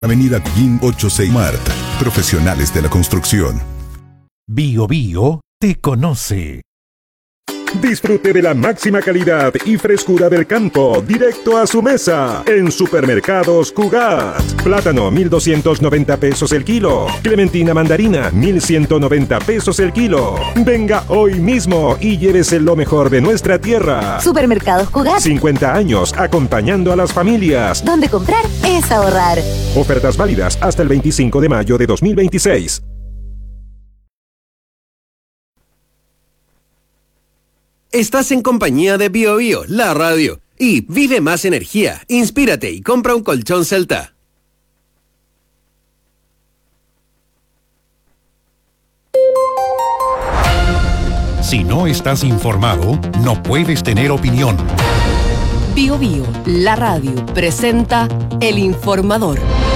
Avenida Guillín 86 Mart. Profesionales de la construcción. Bio Bio te conoce. Disfrute de la máxima calidad y frescura del campo, directo a su mesa, en Supermercados Cugat. Plátano, 1,290 pesos el kilo. Clementina mandarina, 1,190 pesos el kilo. Venga hoy mismo y llévese lo mejor de nuestra tierra. Supermercados Cugat. 50 años acompañando a las familias. Donde comprar es ahorrar. Ofertas válidas hasta el 25 de mayo de 2026. Estás en compañía de Bio Bio, la radio. Y vive más energía, inspírate y compra un colchón Celta. Si no estás informado, no puedes tener opinión. Bio Bio, la radio, presenta El Informador.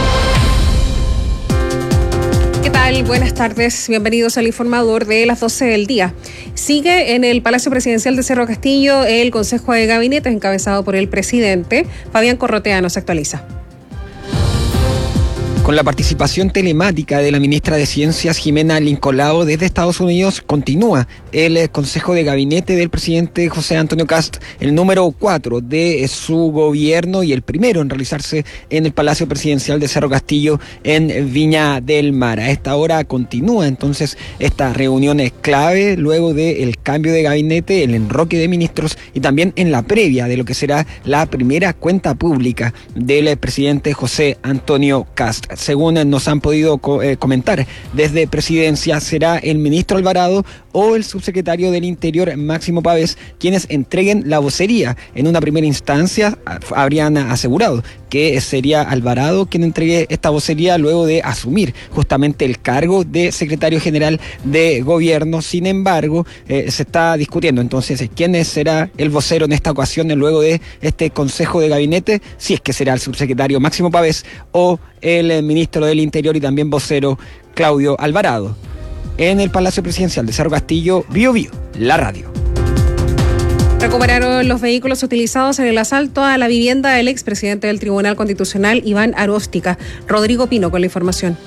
¿Qué tal? Buenas tardes. Bienvenidos al Informador de las 12 del día. Sigue en el Palacio Presidencial de Cerro Castillo el Consejo de Gabinetes encabezado por el presidente. Fabián Corrotea nos actualiza. Con la participación telemática de la ministra de Ciencias, Jimena Lincolao, desde Estados Unidos, continúa el Consejo de Gabinete del presidente José Antonio Kast, el número 4 de su gobierno y el primero en realizarse en el Palacio Presidencial de Cerro Castillo en Viña del Mar. A esta hora continúa entonces esta reunión clave luego del cambio de gabinete, el enroque de ministros y también en la previa de lo que será la primera cuenta pública del presidente José Antonio Kast. Según nos han podido comentar desde Presidencia, será el ministro Alvarado o el subsecretario del Interior, Máximo Pavés, quienes entreguen la vocería. En una primera instancia habrían asegurado que sería Alvarado quien entregue esta vocería luego de asumir justamente el cargo de secretario general de gobierno. Sin embargo, se está discutiendo entonces quién será el vocero en esta ocasión luego de este Consejo de Gabinete, si es que será el subsecretario Máximo Pavés o el ministro del Interior y también vocero Claudio Alvarado. En el Palacio Presidencial de Cerro Castillo, Bio Bio, la radio. Recuperaron los vehículos utilizados en el asalto a la vivienda del expresidente del Tribunal Constitucional, Iván Aróstica. Rodrigo Pino con la información.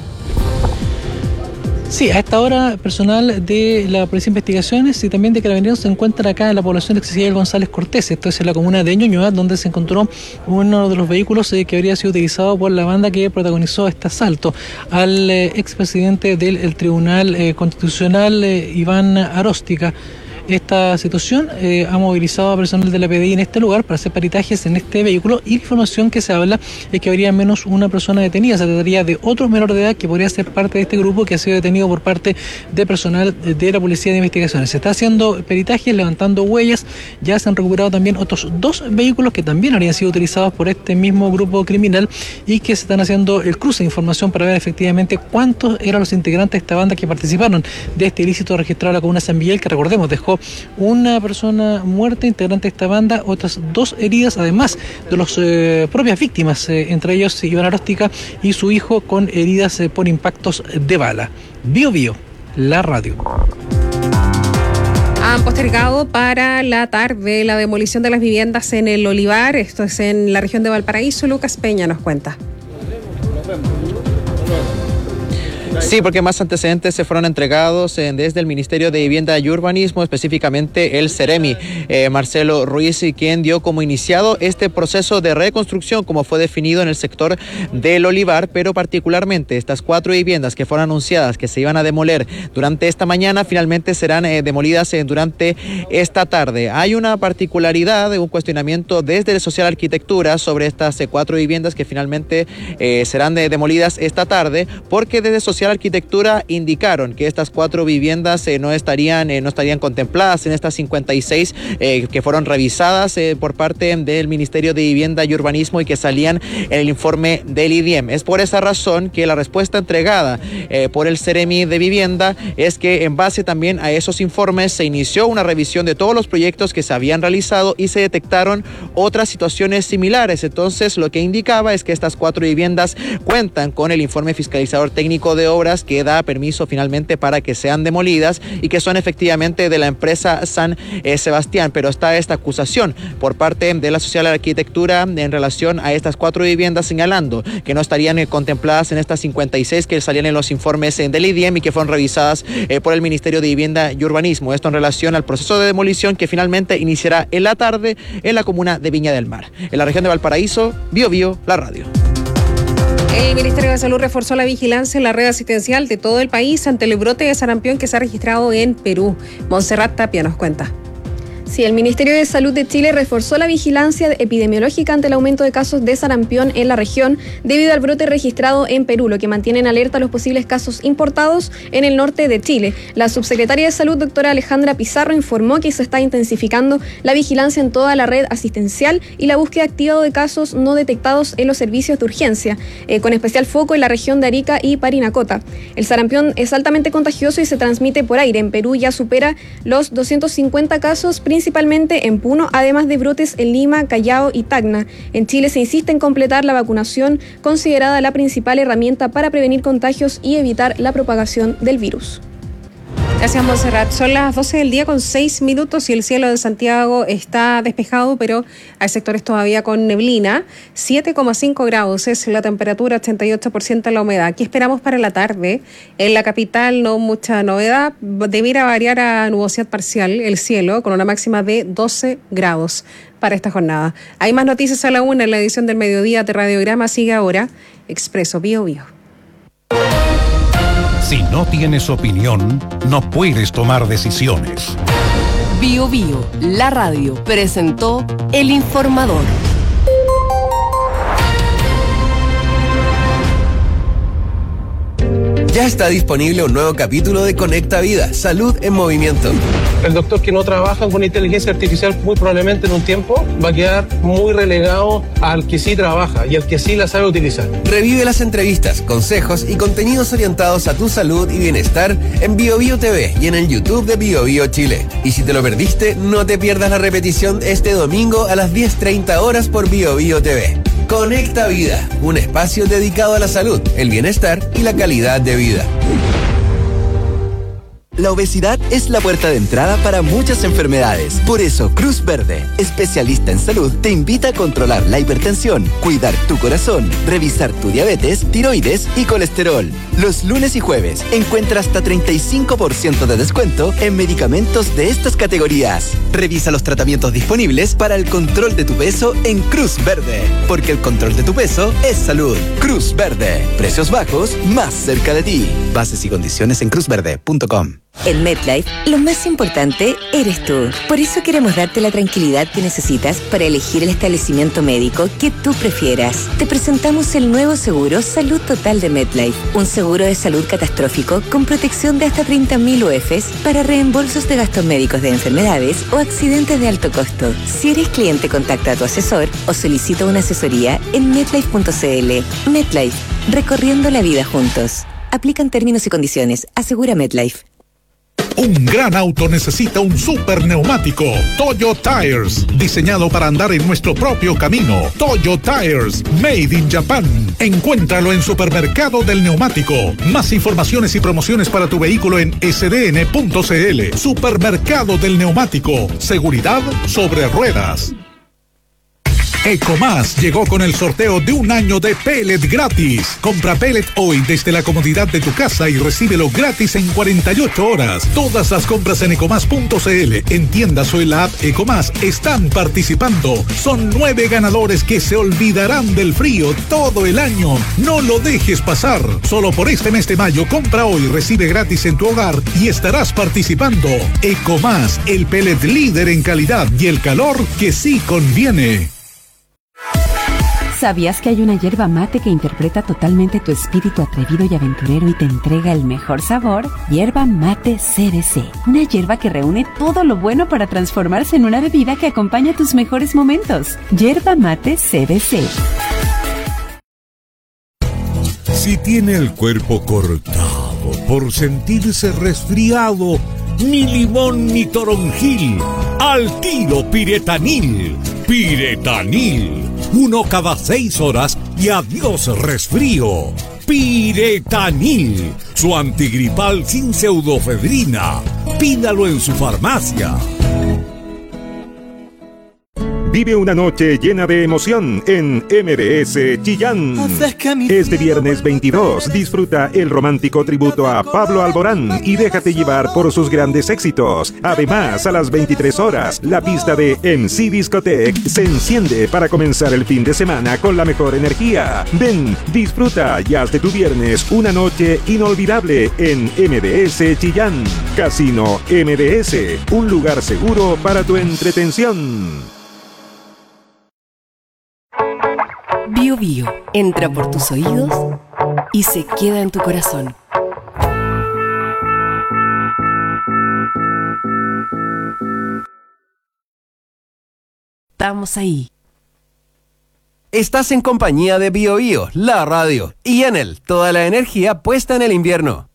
Sí, a esta hora personal de la Policía de Investigaciones y también de Carabineros se encuentra acá en la población de Ezequiel González Cortés. Esto es en la comuna de Ñuñoa, donde se encontró uno de los vehículos que habría sido utilizado por la banda que protagonizó este asalto al expresidente del Tribunal Constitucional, Iván Aróstica. Esta situación ha movilizado a personal de la PDI en este lugar para hacer peritajes en este vehículo y la información que se habla es que habría menos una persona detenida. Se trataría de otro menor de edad que podría ser parte de este grupo que ha sido detenido por parte de personal de la Policía de Investigaciones. Se está haciendo peritajes, levantando huellas. Ya se han recuperado también otros 2 vehículos que también habrían sido utilizados por este mismo grupo criminal y que se están haciendo el cruce de información para ver efectivamente cuántos eran los integrantes de esta banda que participaron de este ilícito registrado en la comuna de San Miguel, que recordemos dejó una persona muerta, integrante de esta banda, otras 2 heridas, además de las propias víctimas, entre ellos Iván Aróstica y su hijo con heridas por impactos de bala. Bio Bio, la radio. Han postergado para la tarde la demolición de las viviendas en el Olivar, esto es en la región de Valparaíso. Lucas Peña nos cuenta. Sí, porque más antecedentes se fueron entregados desde el Ministerio de Vivienda y Urbanismo, específicamente el Ceremi. Marcelo Ruiz, quien dio como iniciado este proceso de reconstrucción, como fue definido en el sector del Olivar, pero particularmente estas 4 viviendas que fueron anunciadas que se iban a demoler durante esta mañana, finalmente serán demolidas durante esta tarde. Hay una particularidad, un cuestionamiento desde el Social Arquitectura sobre estas 4 viviendas que finalmente serán demolidas esta tarde, porque desde Social Arquitectura indicaron que estas 4 viviendas no estarían contempladas en estas 56 que fueron revisadas por parte del Ministerio de Vivienda y Urbanismo y que salían en el informe del IDIEM. Es por esa razón que la respuesta entregada por el Ceremi de Vivienda es que en base también a esos informes se inició una revisión de todos los proyectos que se habían realizado y se detectaron otras situaciones similares. Entonces, lo que indicaba es que estas 4 viviendas cuentan con el informe fiscalizador técnico de de obras que da permiso finalmente para que sean demolidas y que son efectivamente de la empresa San Sebastián, pero está esta acusación por parte de la Social Arquitectura en relación a estas 4 viviendas, señalando que no estarían contempladas en estas 56 que salían en los informes del IDIEM y que fueron revisadas por el Ministerio de Vivienda y Urbanismo. Esto en relación al proceso de demolición que finalmente iniciará en la tarde en la comuna de Viña del Mar. En la región de Valparaíso, BioBio, la radio. El Ministerio de Salud reforzó la vigilancia en la red asistencial de todo el país ante el brote de sarampión que se ha registrado en Perú. Montserrat Tapia nos cuenta. Sí, el Ministerio de Salud de Chile reforzó la vigilancia epidemiológica ante el aumento de casos de sarampión en la región debido al brote registrado en Perú, lo que mantiene en alerta los posibles casos importados en el norte de Chile. La subsecretaria de Salud, doctora Alejandra Pizarro, informó que se está intensificando la vigilancia en toda la red asistencial y la búsqueda activa de casos no detectados en los servicios de urgencia, con especial foco en la región de Arica y Parinacota. El sarampión es altamente contagioso y se transmite por aire. En Perú ya supera los 250 casos, principalmente en Puno, además de brotes en Lima, Callao y Tacna. En Chile se insiste en completar la vacunación, considerada la principal herramienta para prevenir contagios y evitar la propagación del virus. Gracias, Montserrat. Son las 12 del día con 6 minutos y el cielo de Santiago está despejado, pero hay sectores todavía con neblina. 7,5 grados es la temperatura, 88% la humedad. ¿Qué esperamos para la tarde? En la capital no mucha novedad. Debiera variar a nubosidad parcial el cielo con una máxima de 12 grados para esta jornada. Hay más noticias a la 1 en la edición del mediodía de Radiograma. Sigue ahora Expreso BioBio. Si no tienes opinión, no puedes tomar decisiones. BioBio, la radio, presentó El Informador. Ya está disponible un nuevo capítulo de Conecta Vida, Salud en Movimiento. El doctor que no trabaja con inteligencia artificial muy probablemente en un tiempo va a quedar muy relegado al que sí trabaja y al que sí la sabe utilizar. Revive las entrevistas, consejos y contenidos orientados a tu salud y bienestar en BioBio TV y en el YouTube de BioBio Chile. Y si te lo perdiste, no te pierdas la repetición este domingo a las 10:30 horas por BioBio TV. Conecta Vida, un espacio dedicado a la salud, el bienestar y la calidad de vida. La obesidad es la puerta de entrada para muchas enfermedades. Por eso, Cruz Verde, especialista en salud, te invita a controlar la hipertensión, cuidar tu corazón, revisar tu diabetes, tiroides y colesterol. Los lunes y jueves encuentra hasta 35% de descuento en medicamentos de estas categorías. Revisa los tratamientos disponibles para el control de tu peso en Cruz Verde, porque el control de tu peso es salud. Cruz Verde, precios bajos más cerca de ti. Bases y condiciones en cruzverde.com. En MetLife, lo más importante eres tú. Por eso queremos darte la tranquilidad que necesitas para elegir el establecimiento médico que tú prefieras. Te presentamos el nuevo seguro Salud Total de MetLife, un seguro de salud catastrófico con protección de hasta 30.000 UFs para reembolsos de gastos médicos de enfermedades o accidentes de alto costo. Si eres cliente, contacta a tu asesor o solicita una asesoría en MetLife.cl. MetLife, recorriendo la vida juntos. Aplican términos y condiciones. Asegura MetLife. Un gran auto necesita un super neumático. Toyo Tires, diseñado para andar en nuestro propio camino. Toyo Tires, made in Japan. Encuéntralo en Supermercado del Neumático. Más informaciones y promociones para tu vehículo en sdn.cl. Supermercado del Neumático. Seguridad sobre ruedas. Ecomás llegó con el sorteo de un año de pellet gratis. Compra pellet hoy desde la comodidad de tu casa y recíbelo gratis en 48 horas. Todas las compras en ecomás.cl, en tiendas o en la app Ecomás están participando. Son 9 ganadores que se olvidarán del frío todo el año. No lo dejes pasar. Solo por este mes de mayo, compra hoy, recibe gratis en tu hogar y estarás participando. Ecomás, el pellet líder en calidad y el calor que sí conviene. ¿Sabías que hay una yerba mate que interpreta totalmente tu espíritu atrevido y aventurero y te entrega el mejor sabor? Yerba Mate CBC. Una yerba que reúne todo lo bueno para transformarse en una bebida que acompaña tus mejores momentos. Yerba Mate CBC. Si tiene el cuerpo cortado por sentirse resfriado, ni limón ni toronjil, al tiro Piretanil. Piretanil. 1 cada 6 horas y adiós resfrío. Piretanil, su antigripal sin pseudofedrina. Pídalo en su farmacia. Vive una noche llena de emoción en MBS Chillán. Este viernes 22 disfruta el romántico tributo a Pablo Alborán y déjate llevar por sus grandes éxitos. Además, a las 23 horas, la pista de MC Discotech se enciende para comenzar el fin de semana con la mejor energía. Ven, disfruta y haz de tu viernes una noche inolvidable en MBS Chillán. Casino MBS, un lugar seguro para tu entretención. Bio Bio entra por tus oídos y se queda en tu corazón. Estamos ahí. Estás en compañía de Bio Bio, la radio, y Enel, toda la energía puesta en el invierno.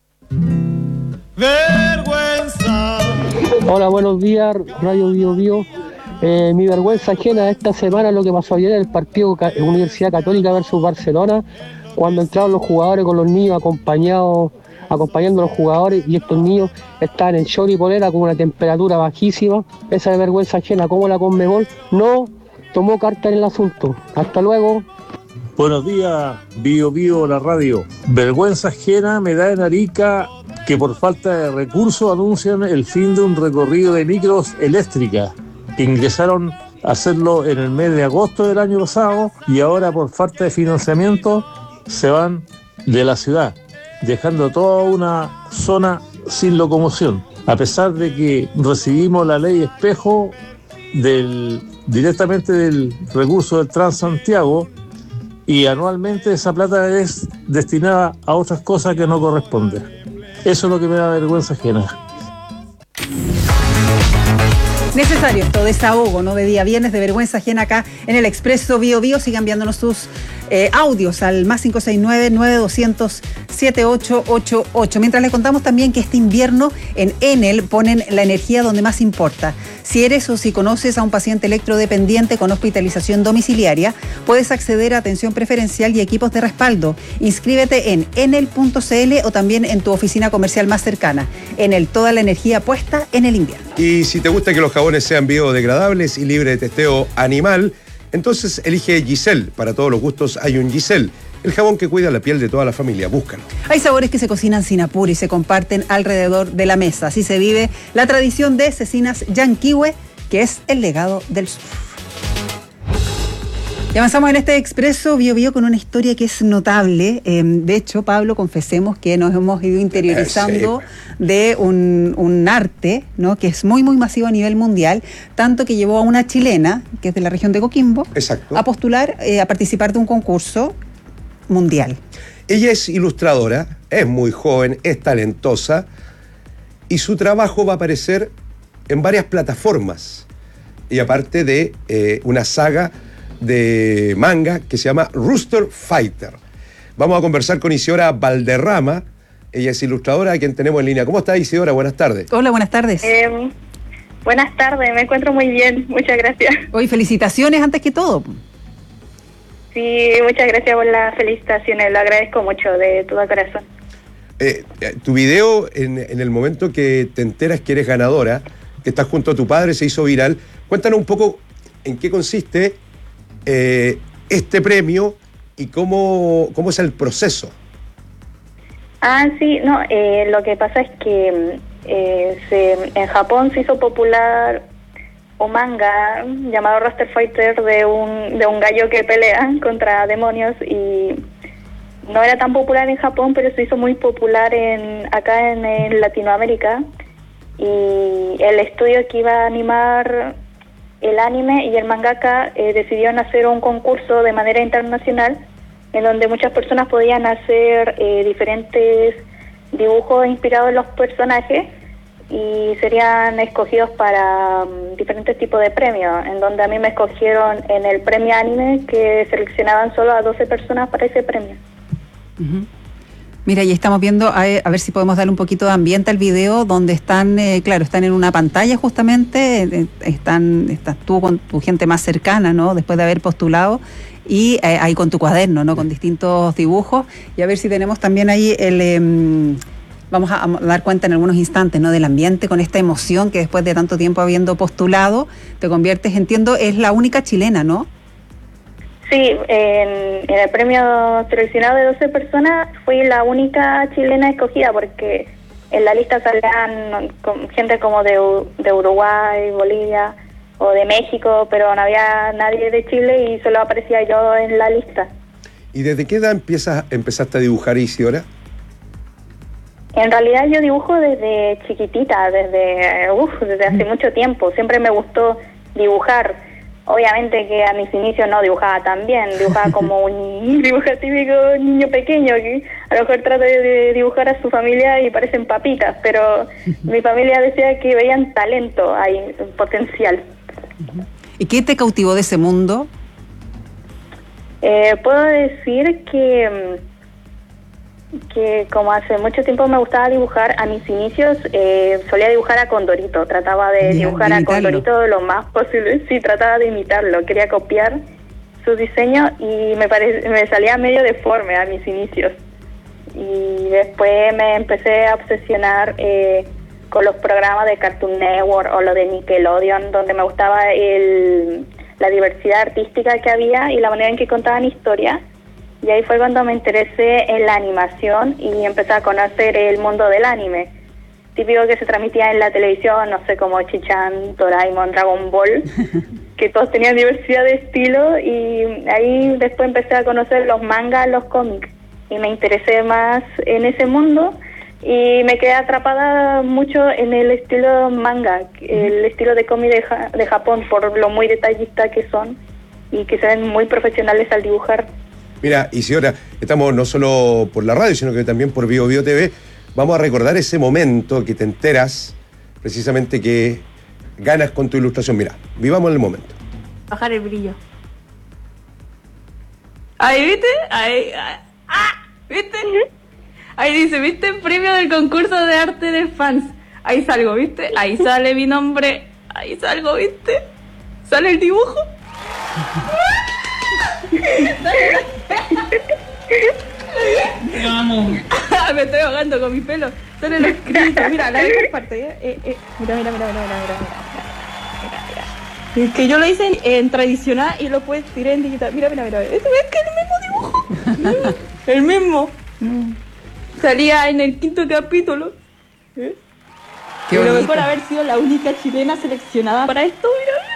Vergüenza. Hola, buenos días, Radio Bio Bio. Mi vergüenza ajena esta semana es lo que pasó ayer en el partido Universidad Católica versus Barcelona, cuando entraron los jugadores con los niños acompañando a los jugadores, y estos niños estaban en short y polera con una temperatura bajísima. Esa es vergüenza ajena, como la Conmebol no tomó carta en el asunto. Hasta luego. Buenos días, Bio Bio, la radio. Vergüenza ajena me da en Arica que por falta de recursos anuncian el fin de un recorrido de micros eléctricas que ingresaron a hacerlo en el mes de agosto del año pasado, y ahora por falta de financiamiento se van de la ciudad, dejando toda una zona sin locomoción. A pesar de que recibimos la ley espejo directamente del recurso del Transantiago, y anualmente esa plata es destinada a otras cosas que no corresponden. Eso es lo que me da vergüenza ajena. Necesario esto, desahogo, ¿no? De día viernes de vergüenza ajena acá en el Expreso Bio Bio. Sigan enviándonos sus audios al más 569-9200-7888. Mientras les contamos también que este invierno en Enel ponen la energía donde más importa. Si eres o si conoces a un paciente electrodependiente con hospitalización domiciliaria, puedes acceder a atención preferencial y equipos de respaldo. Inscríbete en enel.cl o también en tu oficina comercial más cercana. Enel, toda la energía puesta en el invierno. Y si te gusta que los jabones sean biodegradables y libres de testeo animal, entonces elige Giselle. Para todos los gustos hay un Giselle, el jabón que cuida la piel de toda la familia. Búscalo. Hay sabores que se cocinan sin apuro y se comparten alrededor de la mesa. Así se vive la tradición de Cecinas Yanquihue, que es el legado del sur. Y avanzamos en este Expreso Bio Bio con una historia que es notable. De hecho, Pablo, confesemos que nos hemos ido interiorizando de un arte, ¿no? Que es muy, muy masivo a nivel mundial, tanto que llevó a una chilena, que es de la región de Coquimbo, a postular, a participar de un concurso mundial. Ella es ilustradora, es muy joven, es talentosa, y su trabajo va a aparecer en varias plataformas, y aparte de una saga de manga que se llama Rooster Fighter. Vamos a conversar con Isidora Valderrama. Ella es ilustradora, a quien tenemos en línea. ¿Cómo está, Isidora? Buenas tardes. Hola, buenas tardes. Buenas tardes, me encuentro muy bien, muchas gracias. Hoy felicitaciones antes que todo. Sí, muchas gracias por las felicitaciones, lo agradezco mucho de todo corazón. Tu video, en el momento que te enteras que eres ganadora, que estás junto a tu padre, se hizo viral. Cuéntanos un poco en qué consiste este premio y cómo es el proceso. Sí, no, lo que pasa es que en Japón se hizo popular un manga llamado Rooster Fighter de un gallo que pelea contra demonios, y no era tan popular en Japón, pero se hizo muy popular acá en Latinoamérica, y el estudio que iba a animar el anime y el mangaka decidieron hacer un concurso de manera internacional en donde muchas personas podían hacer diferentes dibujos inspirados en los personajes y serían escogidos para diferentes tipos de premios, en donde a mí me escogieron en el premio anime, que seleccionaban solo a 12 personas para ese premio. Uh-huh. Mira, y estamos viendo, a ver si podemos darle un poquito de ambiente al video, donde están, están en una pantalla justamente, estás tú con tu gente más cercana, ¿no? Después de haber postulado, y ahí con tu cuaderno, ¿no? Con distintos dibujos, y a ver si tenemos también ahí vamos a dar cuenta en algunos instantes, ¿no? Del ambiente, con esta emoción que después de tanto tiempo habiendo postulado, te conviertes, entiendo, es la única chilena, ¿no? Sí, en el premio seleccionado de 12 personas fui la única chilena escogida, porque en la lista salían gente como de Uruguay, Bolivia o de México, pero no había nadie de Chile y solo aparecía yo en la lista. ¿Y desde qué edad empezaste a dibujar, Isidora? En realidad yo dibujo desde chiquitita, desde hace mucho tiempo. Siempre me gustó dibujar. Obviamente que a mis inicios no dibujaba tan bien, dibujaba como un dibujo típico niño pequeño, que a lo mejor trata de dibujar a su familia y parecen papitas, pero mi familia decía que veían talento ahí, potencial. ¿Y qué te cautivó de ese mundo? Puedo decir que como hace mucho tiempo me gustaba dibujar, a mis inicios solía dibujar a Condorito, trataba de dibujar a Condorito lo más posible, sí, trataba de imitarlo, quería copiar su diseño y me salía medio deforme a mis inicios. Y después me empecé a obsesionar con los programas de Cartoon Network o lo de Nickelodeon, donde me gustaba la diversidad artística que había y la manera en que contaban historias. Y ahí fue cuando me interesé en la animación y empecé a conocer el mundo del anime. Típico que se transmitía en la televisión, no sé, como Chichan, Doraemon, Dragon Ball, que todos tenían diversidad de estilo, y ahí después empecé a conocer los mangas, los cómics, y me interesé más en ese mundo y me quedé atrapada mucho en el estilo manga, el estilo de cómic de Japón, por lo muy detallistas que son y que se ven muy profesionales al dibujar. Mira, Isidora, estamos no solo por la radio, sino que también por Bio Bio TV. Vamos a recordar ese momento que te enteras, precisamente que ganas con tu ilustración. Mira, vivamos el momento. Bajar el brillo. Ahí, ¿viste? Ahí. ¿Viste? Ahí dice, ¿viste? Premio del concurso de arte de fans. Ahí salgo, ¿viste? Ahí sale mi nombre. Ahí salgo, ¿viste? Sale el dibujo. Vamos. Me estoy ahogando con mi pelo. Sale lo escrito. Mira, la otra parte. Mira. Es que yo lo hice en tradicional y lo puedes tirar en digital. Mira. ¿Esto es que el mismo dibujo? El mismo. Salía en el 5º capítulo. Y lo mejor haber sido la única chilena seleccionada para esto, mira.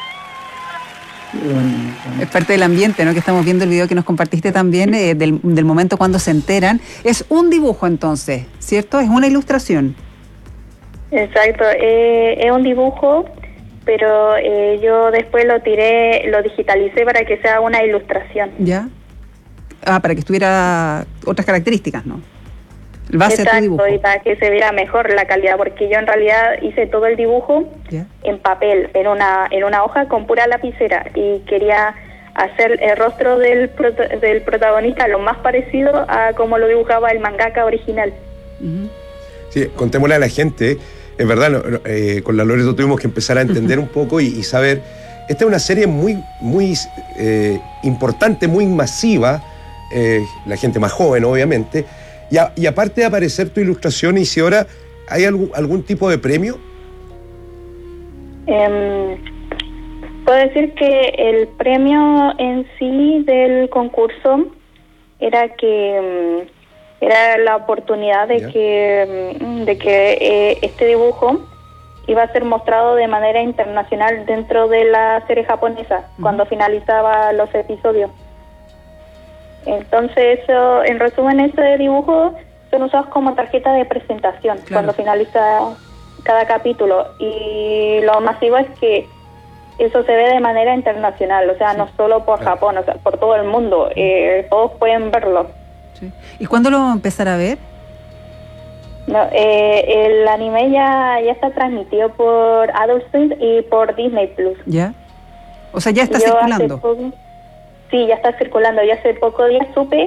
Es parte del ambiente, ¿no? Que estamos viendo el video que nos compartiste también, del momento cuando se enteran. Es un dibujo entonces, ¿cierto? Es una ilustración. Exacto, es un dibujo, pero yo después lo digitalicé para que sea una ilustración. ¿Ya? Para que estuviera otras características, ¿no? Exacto, y para que se viera mejor la calidad, porque yo en realidad hice todo el dibujo en papel, en una hoja con pura lapicera, y quería hacer el rostro del protagonista lo más parecido a como lo dibujaba el mangaka original. Sí, contémosle a la gente, es verdad, con la Loreto tuvimos que empezar a entender un poco y saber, esta es una serie muy importante, muy masiva, la gente más joven obviamente. Y aparte de aparecer tu ilustración, Isidora, ¿hay algún tipo de premio? Puedo decir que el premio en sí del concurso era que era la oportunidad de que este dibujo iba a ser mostrado de manera internacional dentro de la serie japonesa, cuando finalizaba los episodios. Entonces, eso, en resumen, ese dibujo son usados como tarjeta de presentación cuando finaliza cada capítulo. Y lo masivo es que eso se ve de manera internacional, o sea, no solo por Japón, o sea, por todo el mundo. Todos pueden verlo. Sí. ¿Y cuándo lo vamos a empezar a ver? No, el anime ya está transmitido por Adult Swim y por Disney Plus. ¿Ya? O sea, ya está circulando. Sí, ya está circulando. Yo hace pocos días supe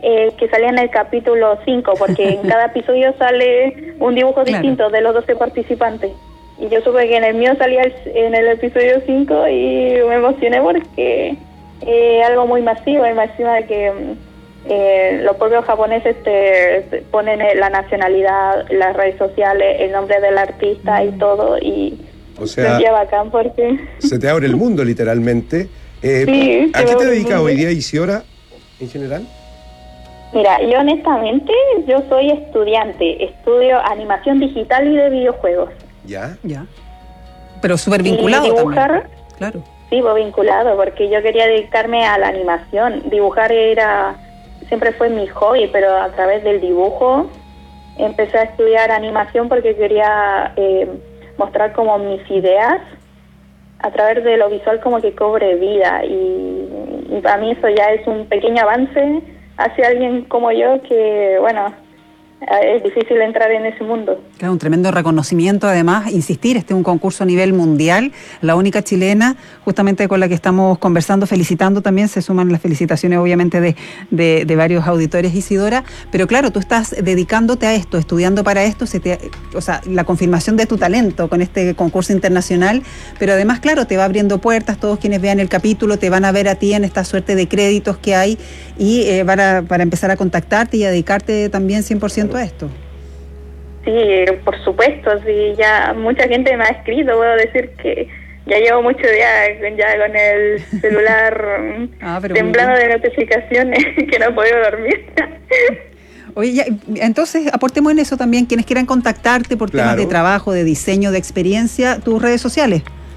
que salía en el capítulo 5, porque en cada episodio sale un dibujo distinto de los 12 participantes. Y yo supe que en el mío salía en el episodio 5 y me emocioné porque algo muy masivo, y más encima de que los propios japoneses te ponen la nacionalidad, las redes sociales, el nombre del artista y todo, y o sea, me bacán porque se te abre el mundo literalmente. Sí, ¿A qué te dedicas hoy día, Isidora, en general? Mira, yo honestamente, yo soy estudiante, estudio animación digital y de videojuegos. ¿Ya? Ya. Pero súper vinculado y dibujar, también. Claro. Sí, pues vinculado, porque yo quería dedicarme a la animación. Dibujar siempre fue mi hobby, pero a través del dibujo empecé a estudiar animación porque quería mostrar como mis ideas a través de lo visual, como que cobre vida, y para mí eso ya es un pequeño avance hacia alguien como yo que, bueno, es difícil entrar en ese mundo. Claro, un tremendo reconocimiento, además, insistir, este es un concurso a nivel mundial, la única chilena, justamente con la que estamos conversando, felicitando también, se suman las felicitaciones obviamente de varios auditores, Isidora, pero claro, tú estás dedicándote a esto, estudiando para esto, o sea, la confirmación de tu talento con este concurso internacional, pero además, claro, te va abriendo puertas, todos quienes vean el capítulo te van a ver a ti en esta suerte de créditos que hay y para empezar a contactarte y a dedicarte también 100% a esto. Sí, por supuesto, sí, ya mucha gente me ha escrito, puedo decir que ya llevo muchos días ya con el celular temblando de notificaciones que no he podido dormir. Oye, ya, entonces aportemos en eso también, quienes quieran contactarte por temas de trabajo, de diseño, de experiencia, tus redes sociales.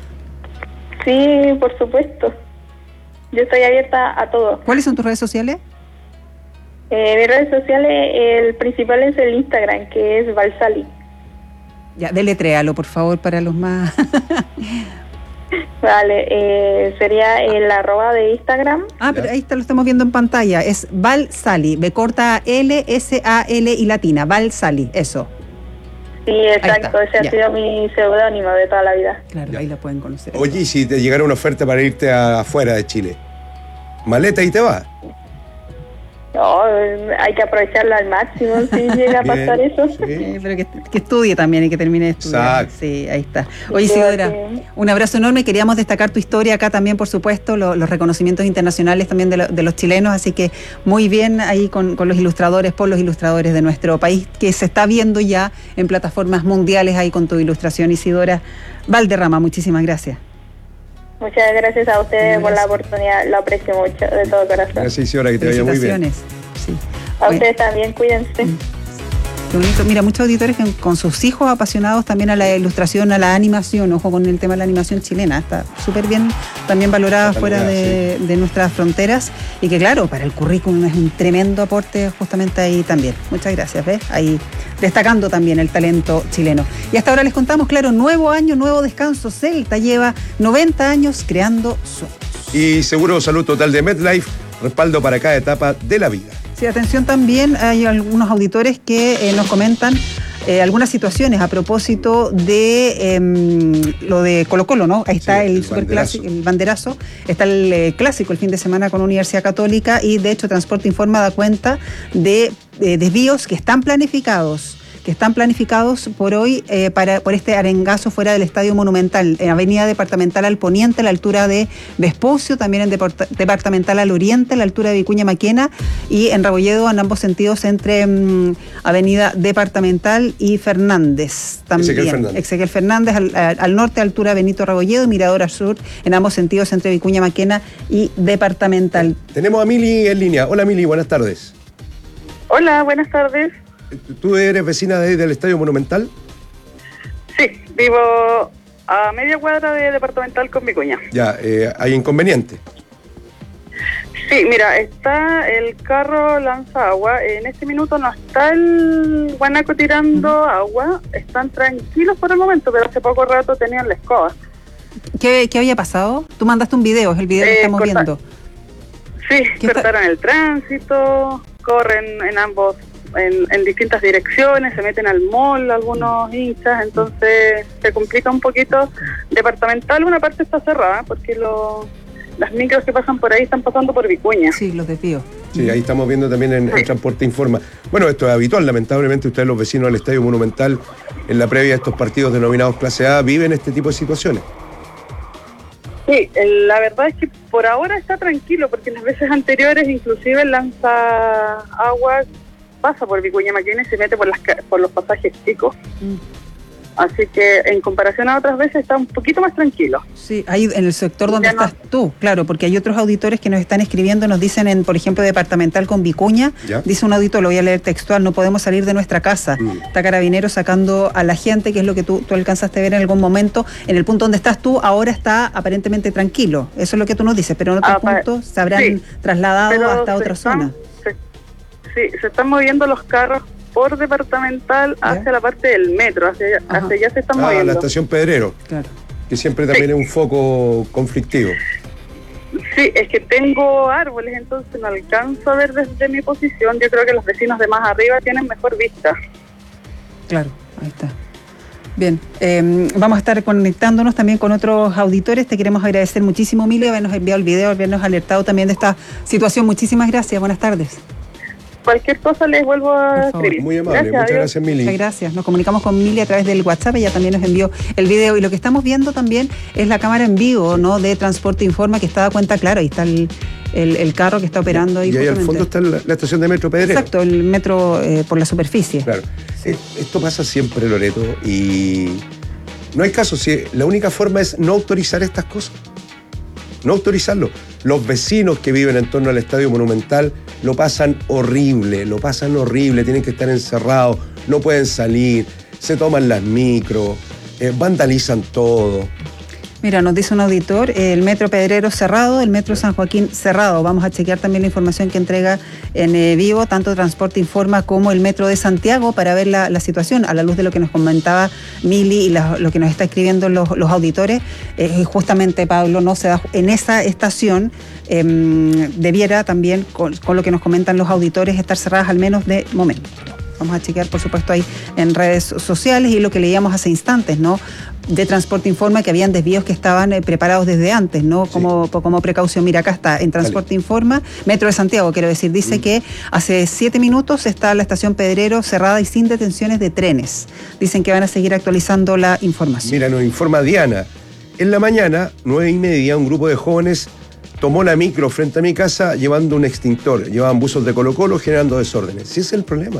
Sí, por supuesto. Yo estoy abierta a todo. ¿Cuáles son tus redes sociales? Mis redes sociales, el principal es el Instagram, que es Valsali. Ya, deletréalo, por favor, para los más... Vale, sería el @ de Instagram. Pero ahí lo estamos viendo en pantalla. Es Valsali, B corta L, S-A-L y latina. Valsali, eso. Sí, exacto, ese ha sido mi seudónimo de toda la vida. Claro, ahí la pueden conocer. Oye, ¿y si te llegara una oferta para irte afuera de Chile? ¿Maleta y te vas? No, hay que aprovecharlo al máximo si llega a pasar eso. Sí, pero que estudie también y que termine de estudiar. Exacto. Sí, ahí está. Oye, Isidora, un abrazo enorme. Queríamos destacar tu historia acá también, por supuesto, los reconocimientos internacionales también de los chilenos, así que muy bien ahí con los ilustradores, por los ilustradores de nuestro país, que se está viendo ya en plataformas mundiales ahí con tu ilustración, Isidora Valderrama. Muchísimas gracias. Muchas gracias a ustedes por la oportunidad, lo aprecio mucho, de todo corazón. Gracias, Isidora, que te vaya muy bien. Sí. A ustedes también, cuídense. Qué bonito. Mira, muchos auditores con sus hijos apasionados también a la ilustración, a la animación, ojo con el tema de la animación chilena, está súper bien también valorada fuera de nuestras fronteras y que claro, para el currículum es un tremendo aporte justamente ahí también. Muchas gracias, ¿ves? Ahí destacando también el talento chileno. Y hasta ahora les contamos, claro, nuevo año, nuevo descanso. Celta lleva 90 años creando sueños. Y Seguro Salud Total de MetLife, respaldo para cada etapa de la vida. Sí, atención también, hay algunos auditores que nos comentan algunas situaciones a propósito de lo de Colo-Colo, ¿no? Ahí está el superclásico, el banderazo, está el clásico el fin de semana con Universidad Católica y de hecho Transporte Informa da cuenta de desvíos que están planificados por hoy por este arengazo fuera del Estadio Monumental, en Avenida Departamental al Poniente, a la altura de Vespucio, también en Departamental al Oriente, a la altura de Vicuña Maquena, y en Rebolledo en ambos sentidos entre Avenida Departamental y Fernández. También. Exequiel Fernández al norte, a altura Benito Rebolledo, y Mirador al sur, en ambos sentidos entre Vicuña Maquena y Departamental. Tenemos a Mili en línea. Hola Mili, buenas tardes. Hola, buenas tardes. ¿Tú eres vecina del Estadio Monumental? Sí, vivo a media cuadra de Departamental con Vicuña. Ya, ¿hay inconveniente? Sí, mira, está el carro lanza agua. En este minuto no está el guanaco tirando agua. Están tranquilos por el momento, pero hace poco rato tenían la escoba. ¿Qué había pasado? Tú mandaste un video, es el video que estamos viendo. Sí, cortaron el tránsito, corren en ambos en distintas direcciones, se meten al mall algunos hinchas, entonces se complica un poquito. Departamental, una parte está cerrada porque las micros que pasan por ahí están pasando por Vicuña. Sí, los desvíos. Sí, ahí estamos viendo también en Transporte Informa. Bueno, esto es habitual, lamentablemente ustedes los vecinos del Estadio Monumental en la previa de estos partidos denominados clase A viven este tipo de situaciones. Sí, la verdad es que por ahora está tranquilo, porque las veces anteriores inclusive el lanza agua pasa por Vicuña Maquena y se mete por los pasajes chicos. Así que en comparación a otras veces está un poquito más tranquilo. Sí, ahí en el sector donde estás tú, claro, porque hay otros auditores que nos están escribiendo, nos dicen por ejemplo, departamental con Vicuña, dice un auditor, lo voy a leer textual, no podemos salir de nuestra casa. Está Carabineros sacando a la gente, que es lo que tú alcanzaste a ver en algún momento. En el punto donde estás tú, ahora está aparentemente tranquilo. Eso es lo que tú nos dices, pero en otros puntos se habrán trasladado hasta otra zona. Sí, se están moviendo los carros por departamental hacia la parte del metro, hacia allá se están moviendo. La estación Pedrero, que siempre también es un foco conflictivo. Sí, es que tengo árboles, entonces no alcanzo a ver desde mi posición. Yo creo que los vecinos de más arriba tienen mejor vista. Claro, ahí está. Bien, vamos a estar conectándonos también con otros auditores. Te queremos agradecer muchísimo, Emilia, habernos enviado el video, habernos alertado también de esta situación. Muchísimas gracias, buenas tardes. Cualquier cosa les vuelvo a escribir. Muy amable, muchas gracias, Mili. Muchas gracias. Nos comunicamos con Mili a través del WhatsApp, ella también nos envió el video. Y lo que estamos viendo también es la cámara en vivo, ¿no?, de Transporte Informa, que está da cuenta, claro, ahí está el carro que está operando ahí. Y ahí al fondo está la estación de Metro Pedrero. Exacto, el metro por la superficie. Claro. Esto pasa siempre, Loreto, y no hay caso. Si la única forma es no autorizar estas cosas. No autorizarlo. Los vecinos que viven en torno al Estadio Monumental lo pasan horrible, tienen que estar encerrados, no pueden salir, se toman las micros, vandalizan todo. Mira, nos dice un auditor, el metro Pedrero cerrado, el metro San Joaquín cerrado. Vamos a chequear también la información que entrega en vivo, tanto Transporte Informa como el metro de Santiago, para ver la situación, a la luz de lo que nos comentaba Mili y lo que nos está escribiendo los auditores. Justamente, Pablo, no se da en esa estación, debiera también, con lo que nos comentan los auditores, estar cerradas al menos de momento. Vamos a chequear, por supuesto, ahí en redes sociales, y lo que leíamos hace instantes, ¿no?, de Transporte Informa, que habían desvíos que estaban preparados desde antes, ¿no?, como precaución. Mira, acá está, en Transporte Informa, Metro de Santiago, quiero decir, dice que hace 7 minutos está la estación Pedrero cerrada y sin detenciones de trenes. Dicen que van a seguir actualizando la información. Mira, nos informa Diana. En la mañana, 9:30, un grupo de jóvenes tomó la micro frente a mi casa llevando un extintor. Llevaban buzos de Colo-Colo generando desórdenes. Sí, ese es el problema.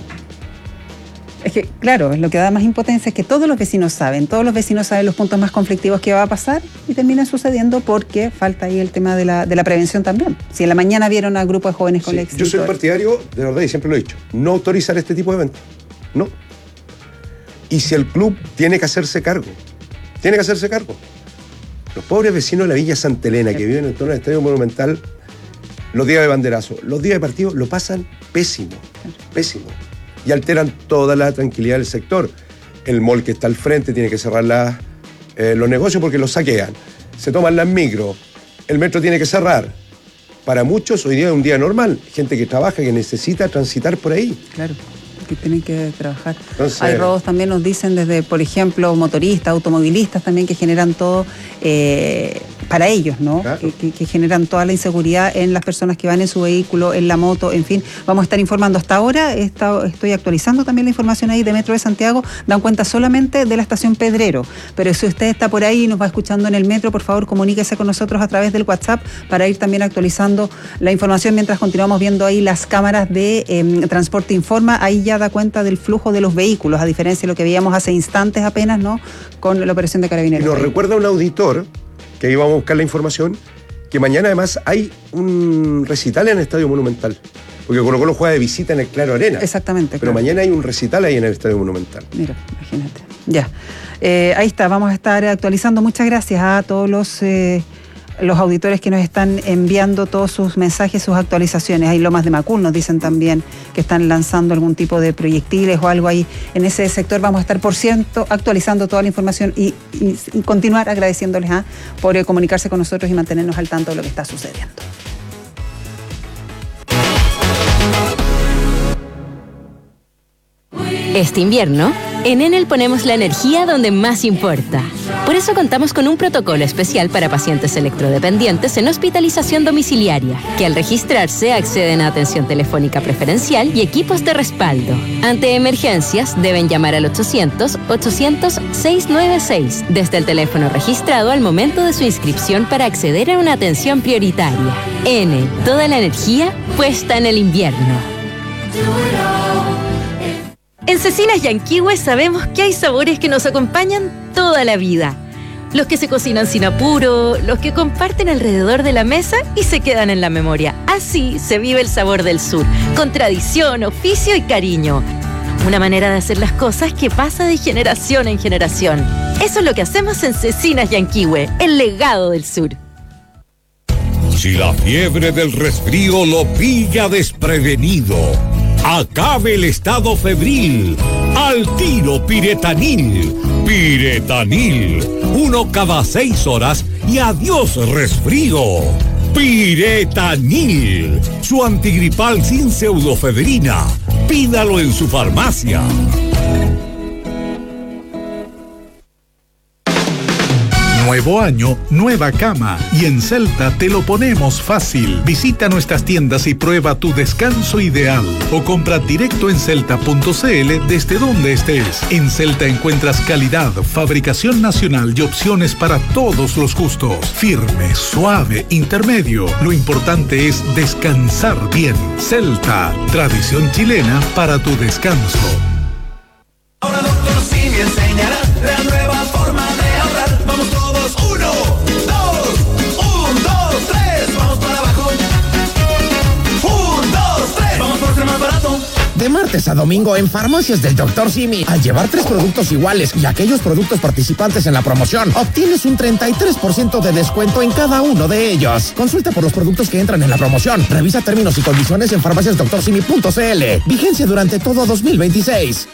Es que, claro, lo que da más impotencia es que todos los vecinos saben los puntos más conflictivos que va a pasar, y termina sucediendo porque falta ahí el tema de la prevención también. Si en la mañana vieron a grupo de jóvenes con el extintor. Yo soy partidario, de verdad, y siempre lo he dicho, no autorizar este tipo de eventos. No. Y si el club tiene que hacerse cargo. Los pobres vecinos de la Villa Santa Elena, que viven en torno al Estadio Monumental, los días de banderazo, los días de partido, lo pasan pésimo. Y alteran toda la tranquilidad del sector. El mall que está al frente tiene que cerrar los negocios porque los saquean. Se toman las micros. El metro tiene que cerrar. Para muchos hoy día es un día normal. Gente que trabaja, que necesita transitar por ahí. Claro, que tienen que trabajar. Entonces, hay robos también, nos dicen, desde, por ejemplo, motoristas, automovilistas también, que generan todo para ellos, ¿no? Claro. Que generan toda la inseguridad en las personas que van en su vehículo, en la moto, en fin. Vamos a estar informando hasta ahora. Estoy actualizando también la información ahí de Metro de Santiago. Dan cuenta solamente de la estación Pedrero. Pero si usted está por ahí y nos va escuchando en el metro, por favor, comuníquese con nosotros a través del WhatsApp para ir también actualizando la información mientras continuamos viendo ahí las cámaras de Transporte Informa. Ahí ya da cuenta del flujo de los vehículos, a diferencia de lo que veíamos hace instantes apenas, ¿no?, con la operación de Carabineros. Y nos recuerda un auditor, que íbamos a buscar la información, que mañana además hay un recital en el Estadio Monumental, porque Colo-Colo juega de visita en el Claro Arena. Exactamente. Pero mañana hay un recital ahí en el Estadio Monumental. Mira, imagínate. Ya. Ahí está, vamos a estar actualizando. Muchas gracias a todos los auditores que nos están enviando todos sus mensajes, sus actualizaciones. Hay Lomas de Macul, nos dicen también que están lanzando algún tipo de proyectiles o algo ahí en ese sector. Vamos a estar, por cierto, actualizando toda la información y continuar agradeciéndoles por comunicarse con nosotros y mantenernos al tanto de lo que está sucediendo. Este invierno, En Enel ponemos la energía donde más importa. Por eso contamos con un protocolo especial para pacientes electrodependientes en hospitalización domiciliaria, que al registrarse acceden a atención telefónica preferencial y equipos de respaldo. Ante emergencias, deben llamar al 800-800-696 desde el teléfono registrado al momento de su inscripción para acceder a una atención prioritaria. Enel, toda la energía puesta en el invierno. En Cecinas Yanquihue sabemos que hay sabores que nos acompañan toda la vida. Los que se cocinan sin apuro, los que comparten alrededor de la mesa y se quedan en la memoria. Así se vive el sabor del sur, con tradición, oficio y cariño. Una manera de hacer las cosas que pasa de generación en generación. Eso es lo que hacemos en Cecinas Yanquihue, el legado del sur. Si la fiebre del resfrío lo pilla desprevenido, acabe el estado febril. Al tiro Piretanil. Piretanil. 1 cada 6 horas y adiós resfrío. Piretanil. Su antigripal sin pseudofedrina. Pídalo en su farmacia. Nuevo año, nueva cama. Y en Celta te lo ponemos fácil. Visita nuestras tiendas y prueba tu descanso ideal. O compra directo en celta.cl desde donde estés. En Celta encuentras calidad, fabricación nacional y opciones para todos los gustos. Firme, suave, intermedio. Lo importante es descansar bien. Celta, tradición chilena para tu descanso. Ahora Dr. Simi enseñará la nueva forma de ahorrar. Vamos todos, 1, 2, 3, vamos para abajo. 1, 2, 3, vamos por ser más barato. De martes a domingo en Farmacias del Dr. Simi, al llevar 3 productos iguales y aquellos productos participantes en la promoción, obtienes un 33% de descuento en cada uno de ellos. Consulta por los productos que entran en la promoción. Revisa términos y condiciones en farmaciasdoctorsimi.cl. Vigencia durante todo 2026.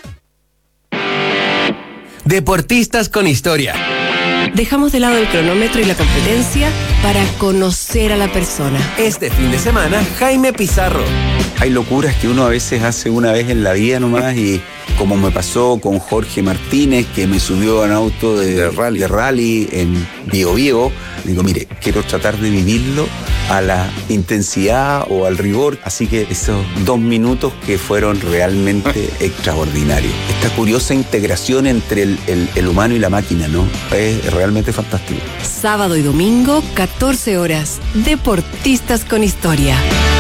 Deportistas con historia. Dejamos de lado el cronómetro y la competencia para conocer a la persona. Este fin de semana, Jaime Pizarro. Hay locuras que uno a veces hace una vez en la vida nomás, y como me pasó con Jorge Martínez, que me subió a un auto de rally en Bío Bío. Digo, mire, quiero tratar de vivirlo a la intensidad o al rigor. Así que esos 2 minutos que fueron realmente extraordinarios. Esta curiosa integración entre el humano y la máquina, ¿no? Es realmente fantástico. Sábado y domingo, 14 horas. Deportistas con historia.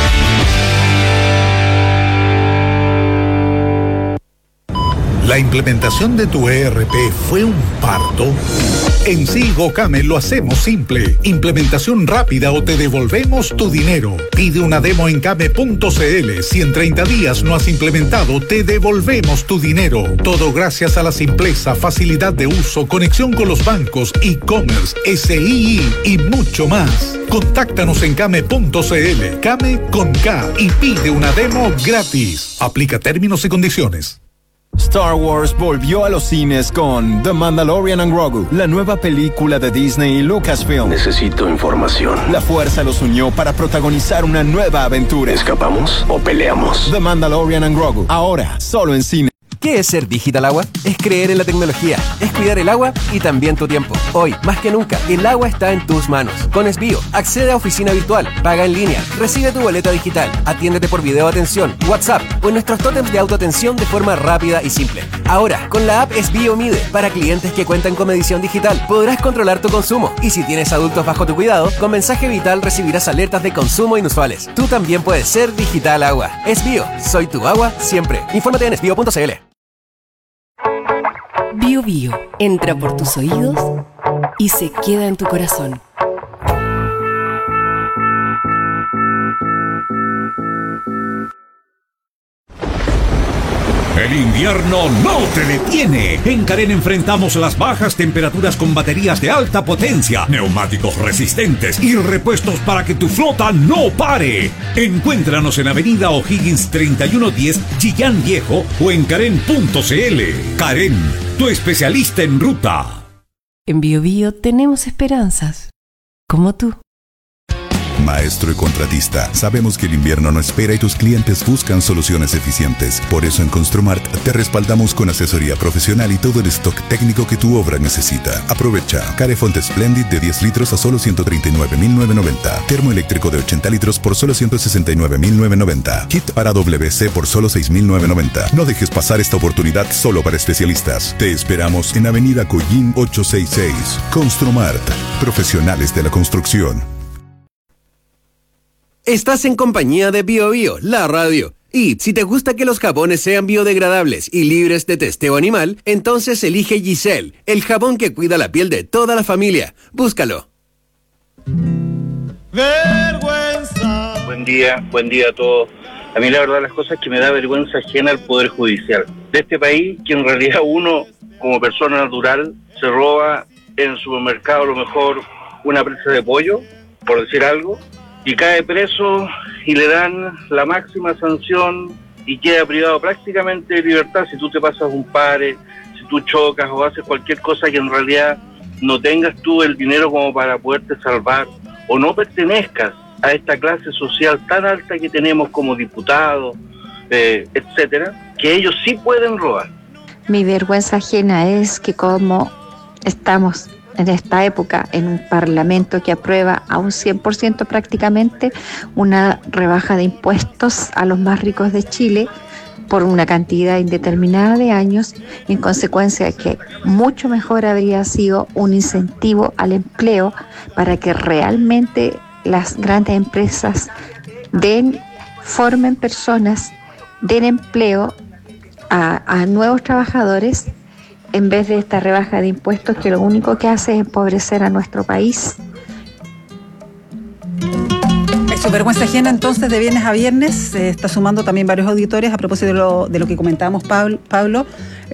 ¿La implementación de tu ERP fue un parto? En Sigo Came lo hacemos simple. Implementación rápida o te devolvemos tu dinero. Pide una demo en came.cl. Si en 30 días no has implementado, te devolvemos tu dinero. Todo gracias a la simpleza, facilidad de uso, conexión con los bancos, e-commerce, SII y mucho más. Contáctanos en came.cl. Came con K y pide una demo gratis. Aplica términos y condiciones. Star Wars volvió a los cines con The Mandalorian and Grogu, la nueva película de Disney y Lucasfilm. Necesito información. La fuerza los unió para protagonizar una nueva aventura. ¿Escapamos o peleamos? The Mandalorian and Grogu, ahora solo en cine. ¿Qué es ser Digital Agua? Es creer en la tecnología, es cuidar el agua y también tu tiempo. Hoy, más que nunca, el agua está en tus manos. Con Esbio, accede a oficina virtual, paga en línea, recibe tu boleta digital, atiéndete por video atención, WhatsApp o en nuestros tótems de autoatención de forma rápida y simple. Ahora, con la app Esbio Mide, para clientes que cuentan con medición digital, podrás controlar tu consumo. Y si tienes adultos bajo tu cuidado, con mensaje vital recibirás alertas de consumo inusuales. Tú también puedes ser Digital Agua. Esbio, soy tu agua siempre. Infórmate en esbio.cl. Bío Bío entra por tus oídos y se queda en tu corazón. El invierno no te detiene. En Karen enfrentamos las bajas temperaturas con baterías de alta potencia, neumáticos resistentes y repuestos para que tu flota no pare. Encuéntranos en Avenida O'Higgins 3110, Chillán Viejo, o en Karen.cl. Karen, tu especialista en ruta. En Bío Bío tenemos esperanzas, como tú. Maestro y contratista, sabemos que el invierno no espera y tus clientes buscan soluciones eficientes. Por eso en Construmart te respaldamos con asesoría profesional y todo el stock técnico que tu obra necesita. Aprovecha Carefont Splendid de 10 litros a solo 139.990. Termoeléctrico de 80 litros por solo 169.990. Kit para WC por solo 6.990. No dejes pasar esta oportunidad solo para especialistas. Te esperamos en Avenida Collín 866. Construmart, profesionales de la construcción. Estás en compañía de BioBio, la radio. Y si te gusta que los jabones sean biodegradables y libres de testeo animal, entonces elige Giselle, el jabón que cuida la piel de toda la familia. Búscalo. Vergüenza. Buen día a todos. A mí la verdad las cosas es que me da vergüenza ajena al Poder Judicial de este país, que en realidad uno, como persona natural, se roba en el supermercado a lo mejor una presa de pollo, por decir algo, y cae preso y le dan la máxima sanción y queda privado prácticamente de libertad si tú te pasas un pare, si tú chocas o haces cualquier cosa que en realidad no tengas tú el dinero como para poderte salvar o no pertenezcas a esta clase social tan alta que tenemos como diputados, etcétera, que ellos sí pueden robar. Mi vergüenza ajena es que como estamos en esta época en un parlamento que aprueba a un 100% prácticamente una rebaja de impuestos a los más ricos de Chile por una cantidad indeterminada de años, en consecuencia de que mucho mejor habría sido un incentivo al empleo para que realmente las grandes empresas formen personas, den empleo a nuevos trabajadores, en vez de esta rebaja de impuestos que lo único que hace es empobrecer a nuestro país. Su vergüenza ajena entonces de viernes a viernes se está sumando también varios auditores a propósito de lo que comentábamos, Pablo,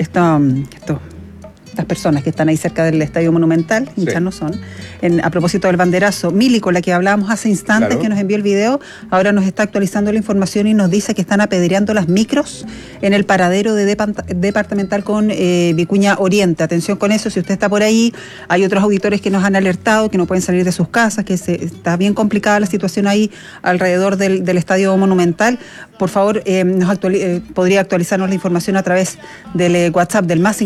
estas personas que están ahí cerca del Estadio Monumental, hinchas no son, a propósito del banderazo. Mili, con la que hablábamos hace instantes, claro, que nos envió el video, ahora nos está actualizando la información y nos dice que están apedreando las micros en el paradero de Departamental con Vicuña Oriente. Atención con eso, si usted está por ahí, hay otros auditores que nos han alertado que no pueden salir de sus casas, que está bien complicada la situación ahí alrededor del Estadio Monumental. Por favor, podría actualizarnos la información a través del WhatsApp del más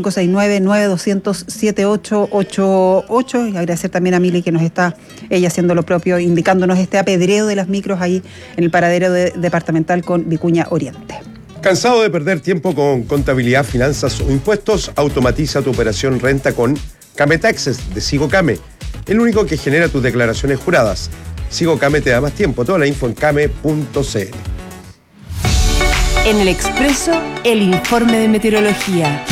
569-9200-7888, y agradecer también a Mili que nos está ella haciendo lo propio, indicándonos este apedreo de las micros ahí en el paradero Departamental con Vicuña Oriente. ¿Cansado de perder tiempo con contabilidad, finanzas o impuestos? Automatiza tu operación renta con Came Taxes de Sigocame, el único que genera tus declaraciones juradas. Sigocame te da más tiempo. Toda la info en came.cl. En el Expreso, el informe de meteorología.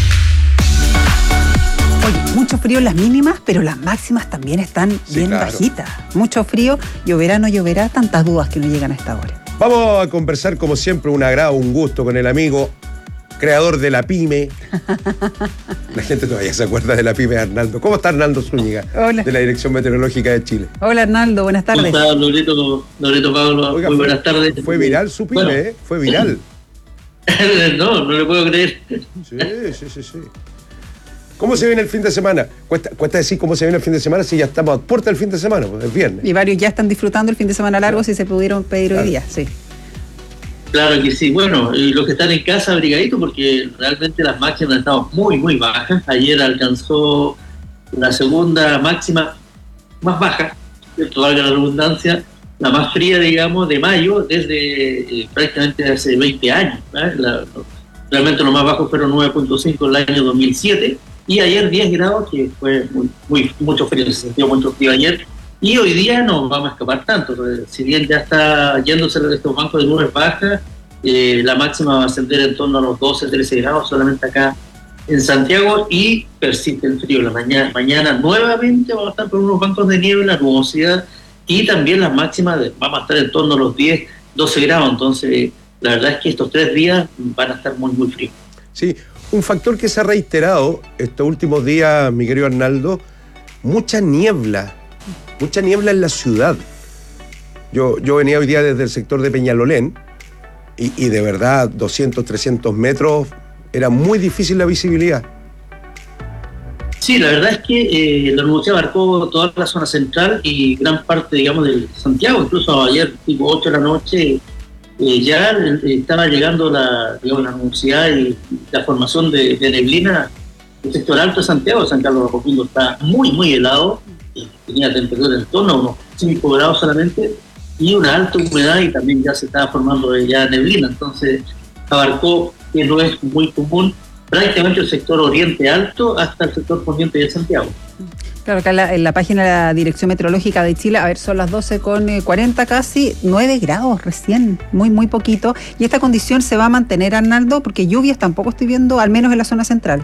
Oye, mucho frío en las mínimas, pero las máximas también están bien bajitas. Mucho frío, lloverá, no lloverá, tantas dudas que no llegan a esta hora. Vamos a conversar como siempre, un agrado, un gusto con el amigo creador de la pyme. La gente todavía se acuerda de la pyme, Arnaldo. ¿Cómo está Arnaldo Zúñiga? Hola. De la Dirección Meteorológica de Chile. Hola Arnaldo, buenas tardes. ¿Cómo está Loreto Pablo? Oiga, muy buenas tardes. Fue viral su pyme, bueno. Fue viral. No le puedo creer. Sí. ¿Cómo se viene el fin de semana? Cuesta decir cómo se viene el fin de semana si ya estamos a puerta del fin de semana, pues es viernes. Y varios ya están disfrutando el fin de semana largo, si se pudieron pedir hoy día, sí. Claro que sí. Bueno, y los que están en casa, abrigaditos, porque realmente las máximas estaban muy, muy bajas. Ayer alcanzó la segunda máxima más baja, valga la redundancia, la más fría, digamos, de mayo desde prácticamente hace 20 años. Realmente lo más bajo fueron 9.5 el año 2007. Y ayer 10 grados, que fue mucho frío, se sintió mucho frío ayer. Y hoy día no vamos a escapar tanto. Si bien ya está yéndose de estos bancos de nubes bajas, la máxima va a ascender en torno a los 12, 13 grados solamente acá en Santiago, y persiste el frío. La mañana nuevamente vamos a estar por unos bancos de nieve, la nubosidad, y también las máximas vamos a estar en torno a los 10, 12 grados. Entonces, la verdad es que estos 3 días van a estar muy, muy fríos. Sí. Un factor que se ha reiterado estos últimos días, mi querido Arnaldo, mucha niebla en la ciudad. Yo venía hoy día desde el sector de Peñalolén y de verdad 200, 300 metros era muy difícil la visibilidad. Sí, la verdad es que la nubosidad abarcó toda la zona central y gran parte, digamos, de Santiago. Incluso ayer, tipo 8 de la noche, ya estaba llegando la nubosidad y la formación de neblina. El sector alto de Santiago, San Carlos de Apoquindo, está muy, muy helado. Tenía temperatura en torno a unos 5 grados solamente y una alta humedad, y también ya se estaba formando ya neblina. Entonces abarcó, que no es muy común, prácticamente el sector oriente alto hasta el sector poniente de Santiago. Claro, acá en la página de la Dirección Meteorológica de Chile, a ver, son las 12:40 casi, 9 grados recién, muy, muy poquito. Y esta condición se va a mantener, Arnaldo, porque lluvias tampoco estoy viendo, al menos en la zona central.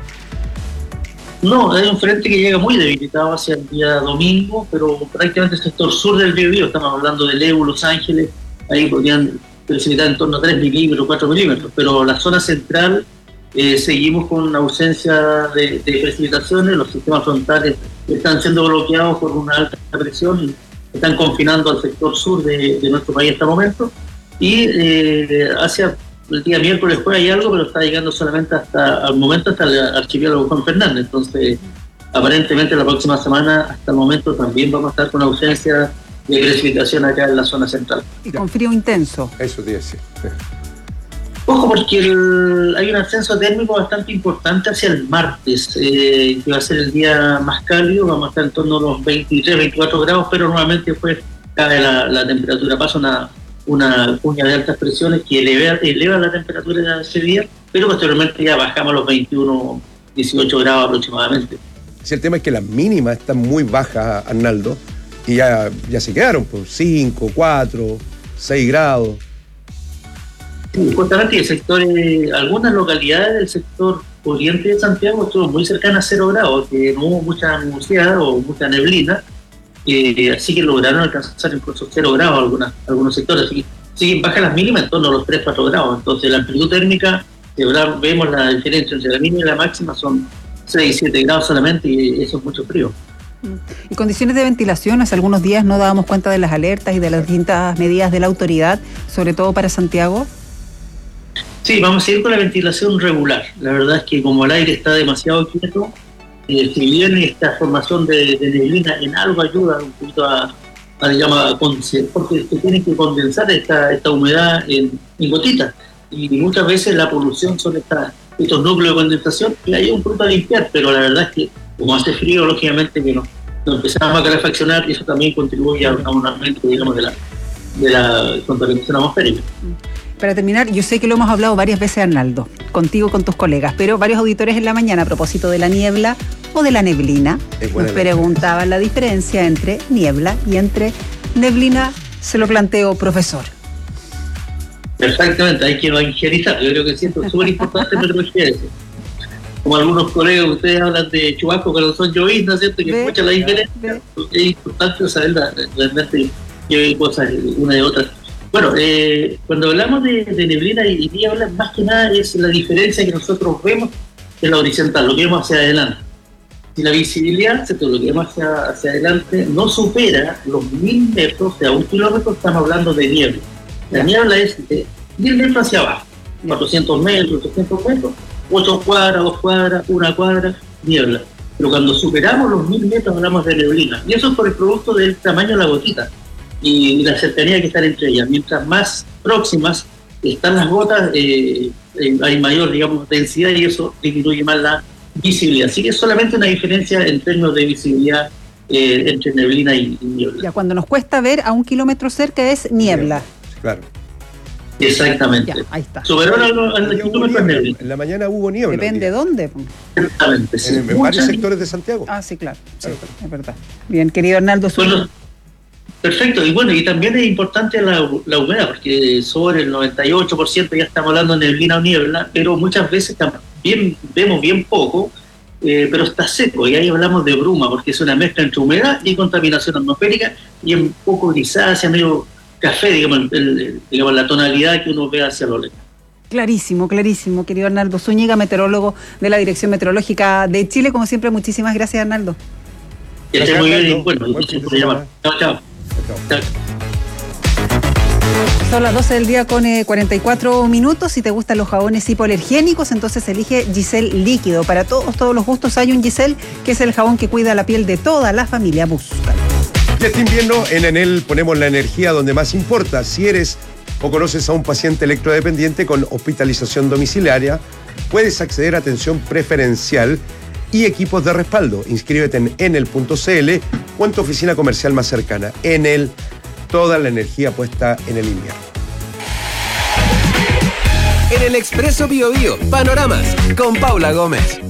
No, hay un frente que llega muy debilitado hacia el día domingo, pero prácticamente el sector sur del Biobío, estamos hablando de Leu, Los Ángeles, ahí podrían precipitar en torno a 3 milímetros, 4 milímetros, pero la zona central seguimos con una ausencia de precipitaciones. Los sistemas frontales están siendo bloqueados por una alta presión y están confinando al sector sur de nuestro país hasta el momento, y hacia el día miércoles después hay algo, pero está llegando solamente hasta el archipiélago Juan Fernández. Entonces, aparentemente la próxima semana, hasta el momento, también vamos a estar con ausencia de precipitación acá en la zona central. Y con frío intenso. Eso te decía. Ojo, porque hay un ascenso térmico bastante importante hacia el martes, que va a ser el día más cálido. Vamos a estar en torno a los 23, 24 grados, pero nuevamente después cae la temperatura, pasa una cuña de altas presiones que eleva la temperatura de ese día, pero posteriormente ya bajamos a los 21, 18 grados aproximadamente. Sí, el tema es que las mínimas están muy bajas, Arnaldo, y ya se quedaron por 5, 4, 6 grados. Sí, justamente el sector, algunas localidades del sector oriente de Santiago estuvieron muy cercanas a 0 grados, que no hubo mucha nubosidad o mucha neblina, así que lograron alcanzar incluso 0 grados algunos sectores. Así que siguen bajas las mínimas en torno a los 3, 4 grados. Entonces la amplitud térmica, vemos la diferencia entre la mínima y la máxima, son 6, 7 grados solamente, y eso es mucho frío. Y condiciones de ventilación, hace algunos días no dábamos cuenta de las alertas y de las distintas medidas de la autoridad, sobre todo para Santiago. Sí, vamos a ir con la ventilación regular. La verdad es que como el aire está demasiado quieto, si bien esta formación de neblina en algo ayuda un poquito porque se tiene que condensar esta humedad en gotitas, y muchas veces la polución son estos núcleos de condensación, y hay un punto a limpiar, pero la verdad es que como hace frío, lógicamente que nos empezamos a calefaccionar, y eso también contribuye a un aumento, digamos, de la contaminación atmosférica. Para terminar, yo sé que lo hemos hablado varias veces, Arnaldo, contigo, con tus colegas, pero varios auditores en la mañana, a propósito de la niebla o de la neblina, nos preguntaban la diferencia entre niebla y entre neblina. Se lo planteo, profesor. Exactamente, hay que evangelizar. Yo creo que siento súper importante meteorología eso. Como algunos colegas, ustedes hablan de chubascos que no son lloviznas, ¿cierto? Que escuchan la diferencia. Es importante saber realmente qué hay cosas una de otra. Bueno, cuando hablamos de neblina y niebla, más que nada es la diferencia que nosotros vemos en la horizontal, lo que vemos hacia adelante. Si la visibilidad, ¿cierto?, lo que vemos hacia adelante no supera los 1000 metros, o sea, 1 kilómetro, estamos hablando de niebla. La niebla es de 1000 metros hacia abajo, 400 metros, 800 metros, 8 cuadras, 2 cuadras, 1 cuadra, niebla. Pero cuando superamos los 1000 metros hablamos de neblina. Y eso es por el producto del tamaño de la gotita y la cercanía que están entre ellas. Mientras más próximas están las gotas, hay mayor, digamos, densidad, y eso disminuye más la visibilidad. Así que es solamente una diferencia en términos de visibilidad entre neblina y niebla. Ya, cuando nos cuesta ver a 1 kilómetro cerca es niebla. Claro. Exactamente. Ya, ahí está. Superó al kilómetro neblina. En la mañana hubo niebla. Depende de dónde. Exactamente. Sí. En varios sectores de Santiago. Ah, sí, claro. Sí, es verdad. Bien, querido Arnaldo. Bueno, perfecto. Y bueno, y también es importante la humedad, porque sobre el 98% ya estamos hablando de neblina o niebla, pero muchas veces también vemos bien poco, pero está seco, y ahí hablamos de bruma, porque es una mezcla entre humedad y contaminación atmosférica, y un poco grisácea, medio café, digamos, la tonalidad que uno ve hacia lo lejos. Clarísimo, clarísimo, querido Arnaldo Zúñiga, meteorólogo de la Dirección Meteorológica de Chile. Como siempre, muchísimas gracias, Arnaldo. Que esté muy bien, y bueno, gracias por llamar. Chao, chao. Chao. Son las 12 del día con 44 minutos. Si te gustan los jabones hipoalergénicos, entonces elige Giselle Líquido. Para todos los gustos hay un Giselle, que es el jabón que cuida la piel de toda la familia. Búscalo. Y este invierno en Enel ponemos la energía donde más importa. Si eres o conoces a un paciente electrodependiente con hospitalización domiciliaria, puedes acceder a atención preferencial y equipos de respaldo. Inscríbete en enel.cl o en tu oficina comercial más cercana. Enel, toda la energía puesta en el invierno. En el Expreso Biobío, Panoramas, con Paula Gómez.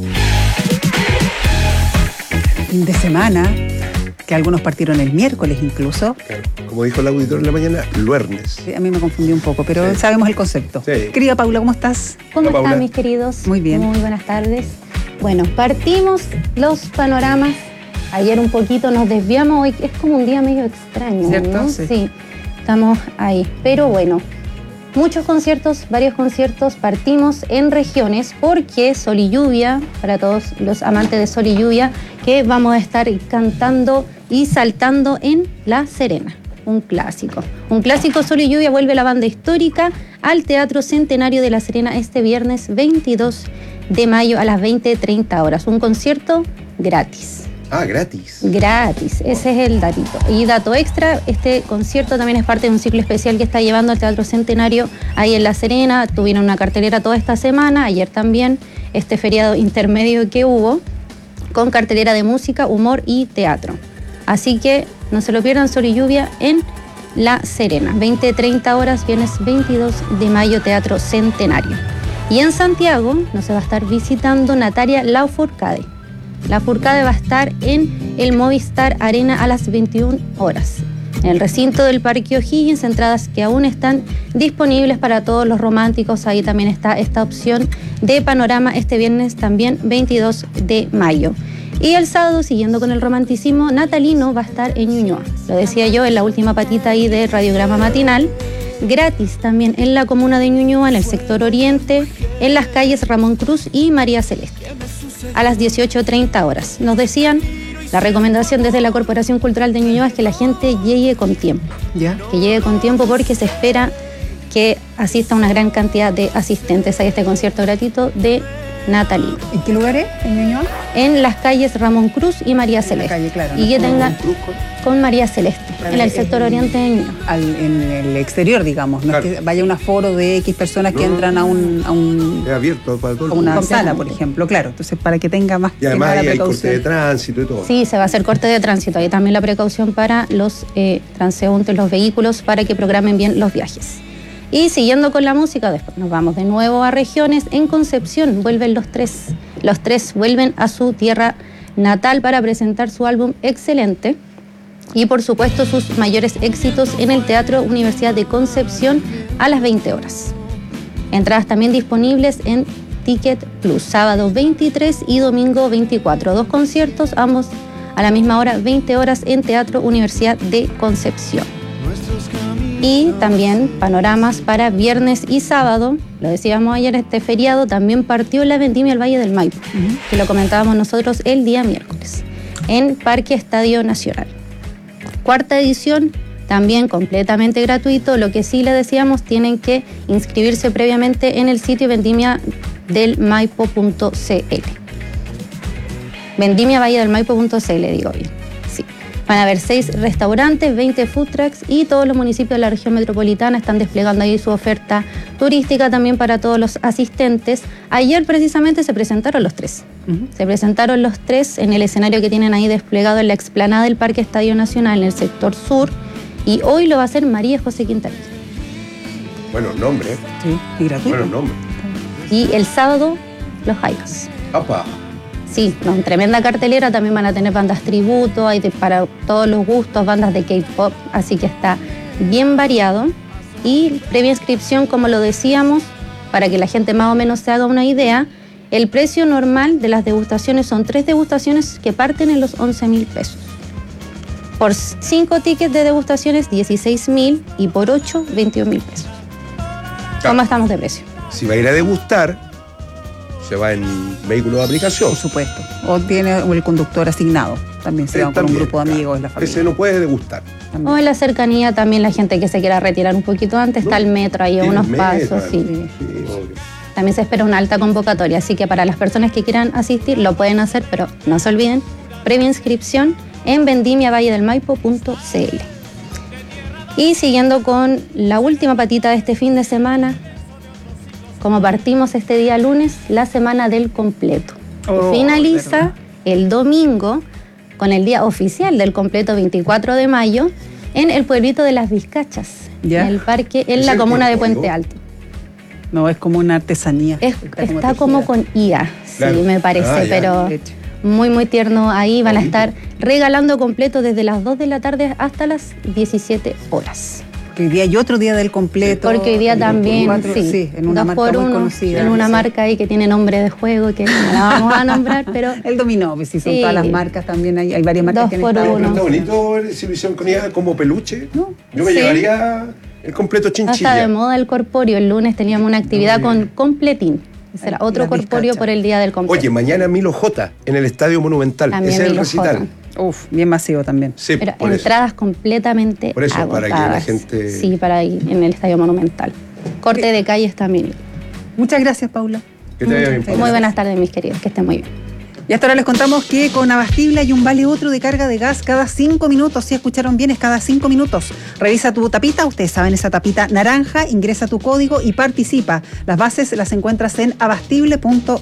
Fin de semana, que algunos partieron el miércoles incluso. Claro. Como dijo el auditor en la mañana, luernes. Sí, a mí me confundí un poco, pero sabemos el concepto. Sí. Querida Paula, ¿cómo estás? ¿Cómo Hola, están Paula. mis queridos? Muy bien. Muy buenas tardes. Bueno, partimos los panoramas. Ayer un poquito nos desviamos, hoy es como un día medio extraño, ¿Cierto? ¿no? Sí, estamos ahí. Pero bueno, muchos conciertos, varios conciertos. Partimos en regiones porque Sol y Lluvia, para todos los amantes de Sol y Lluvia, que vamos a estar cantando y saltando en La Serena. Un clásico. Un clásico. Sol y Lluvia vuelve la banda histórica al Teatro Centenario de La Serena este viernes 22 de mayo a las 20:30 horas. Un concierto gratis. Ah, gratis. Gratis, ese es el datito. Y dato extra, este concierto también es parte de un ciclo especial que está llevando al Teatro Centenario ahí en La Serena. Tuvieron una cartelera toda esta semana, ayer también, este feriado intermedio que hubo, con cartelera de música, humor y teatro. Así que no se lo pierdan, Sol y Lluvia en La Serena. 20:30 horas, viernes 22 de mayo, Teatro Centenario. Y en Santiago nos va a estar visitando Natalia Lafourcade. Lafourcade va a estar en el Movistar Arena a las 21 horas. En el recinto del Parque O'Higgins, entradas que aún están disponibles para todos los románticos. Ahí también está esta opción de panorama este viernes también 22 de mayo. Y el sábado, siguiendo con el romanticismo natalino, va a estar en Ñuñoa. Lo decía yo en la última patita ahí de Radiograma Matinal. Gratis también en la comuna de Ñuñoa, en el sector oriente, en las calles Ramón Cruz y María Celeste. A las 18:30 horas. Nos decían, la recomendación desde la Corporación Cultural de Ñuñoa es que la gente llegue con tiempo. ¿Ya? Que llegue con tiempo porque se espera que asista una gran cantidad de asistentes a este concierto gratuito de natalino. ¿En qué lugar es? ¿En Ñuñoa? En las calles Ramón Cruz y María Celeste. Calle, claro, y que ¿no? tenga con María Celeste, en el sector oriente de Ñuñoa. En el exterior, digamos. No Claro. es que vaya un aforo de X personas que entran a un Es abierto para todo el a una mundo. sala, por ejemplo. Claro, entonces para que tenga más Y además que nada ahí hay corte precaución. de tránsito y todo. Sí, se va a hacer corte de tránsito. Hay también la precaución para los transeúntes, los vehículos, para que programen bien los viajes. Y siguiendo con la música, después nos vamos de nuevo a regiones. En Concepción vuelven los tres. Los tres vuelven a su tierra natal para presentar su álbum Excelente y, por supuesto, sus mayores éxitos en el Teatro Universidad de Concepción a las 20 horas. Entradas también disponibles en Ticket Plus, sábado 23 y domingo 24. 2 conciertos, ambos a la misma hora, 20 horas en Teatro Universidad de Concepción. Y también panoramas para viernes y sábado. Lo decíamos ayer, este feriado también partió la vendimia al Valle del Maipo, que lo comentábamos nosotros el día miércoles, en Parque Estadio Nacional. 4ª edición, también completamente gratuito. Lo que sí le decíamos, tienen que inscribirse previamente en el sitio vendimiadelmaipo.cl. Vendimiavalledelmaipo.cl, digo bien. Sí. Van a haber 6 restaurantes, 20 food trucks y todos los municipios de la región metropolitana están desplegando ahí su oferta turística también para todos los asistentes. Ayer precisamente se presentaron los 3. Se presentaron los 3 en el escenario que tienen ahí desplegado en la explanada del Parque Estadio Nacional en el sector sur, y hoy lo va a hacer María José Quintanilla. Bueno, nombre. Sí, y gratuito. Bueno, nombre. Y el sábado los Jaivas. ¡Apa! Sí, no, tremenda cartelera, también van a tener bandas tributo, hay para todos los gustos, bandas de K-pop, así que está bien variado. Y previa inscripción, como lo decíamos, para que la gente más o menos se haga una idea, el precio normal de las degustaciones son 3 degustaciones que parten en los 11.000 pesos. Por 5 tickets de degustaciones, 16.000 y por 8, 21.000 pesos. ¿Cómo estamos de precio? Si va a ir a degustar, se va en vehículo de aplicación. Por supuesto. O tiene el conductor asignado. También se va con un grupo de amigos en la familia. Ese no puede degustar. O en la cercanía también la gente que se quiera retirar un poquito antes, está el metro ahí a unos pasos. Sí. También se espera una alta convocatoria, así que para las personas que quieran asistir lo pueden hacer, pero no se olviden, previa inscripción en vendimiavalledelmaipo.cl. Y siguiendo con la última patita de este fin de semana, como partimos este día lunes, la semana del completo. Que finaliza el domingo con el día oficial del completo 24 de mayo en el pueblito de Las Vizcachas, en el parque, en la comuna de Puente Alto. No, es como una artesanía. Está como con IA, claro. Sí, me parece, pero muy, muy tierno ahí. Van a estar regalando completo desde las 2 de la tarde hasta las 17 horas. Porque hoy día hay otro día del completo. Porque hoy día también, sí, en una marca muy conocida. En una marca ahí que tiene nombre de juego, que no la vamos a nombrar, pero... El dominó, pues sí, son todas las marcas también, hay varias marcas que han estado. Pero está bonito si lo hicieron con ella como peluche. ¿No? Yo me llevaría el completo chinchilla. Está de moda el corpóreo. El lunes teníamos una actividad con completín. Ese era otro corpóreo por el día del completo. Oye, mañana Milo J en el Estadio Monumental. También ese es el Milo recital. J. Uf, bien masivo también. Sí, pero entradas completamente por eso, agotadas. para que la gente... Sí, para ir en el Estadio Monumental. Corte de calles también. Muchas gracias, Paula. Que te vaya bien, Paula. Muy buenas tardes, mis queridos. Que estén muy bien. Y hasta ahora les contamos que con Abastible hay un vale otro de carga de gas cada 5 minutos. Si escucharon bien, es cada 5 minutos. Revisa tu tapita, ustedes saben, esa tapita naranja, ingresa tu código y participa. Las bases las encuentras en abastible.cl.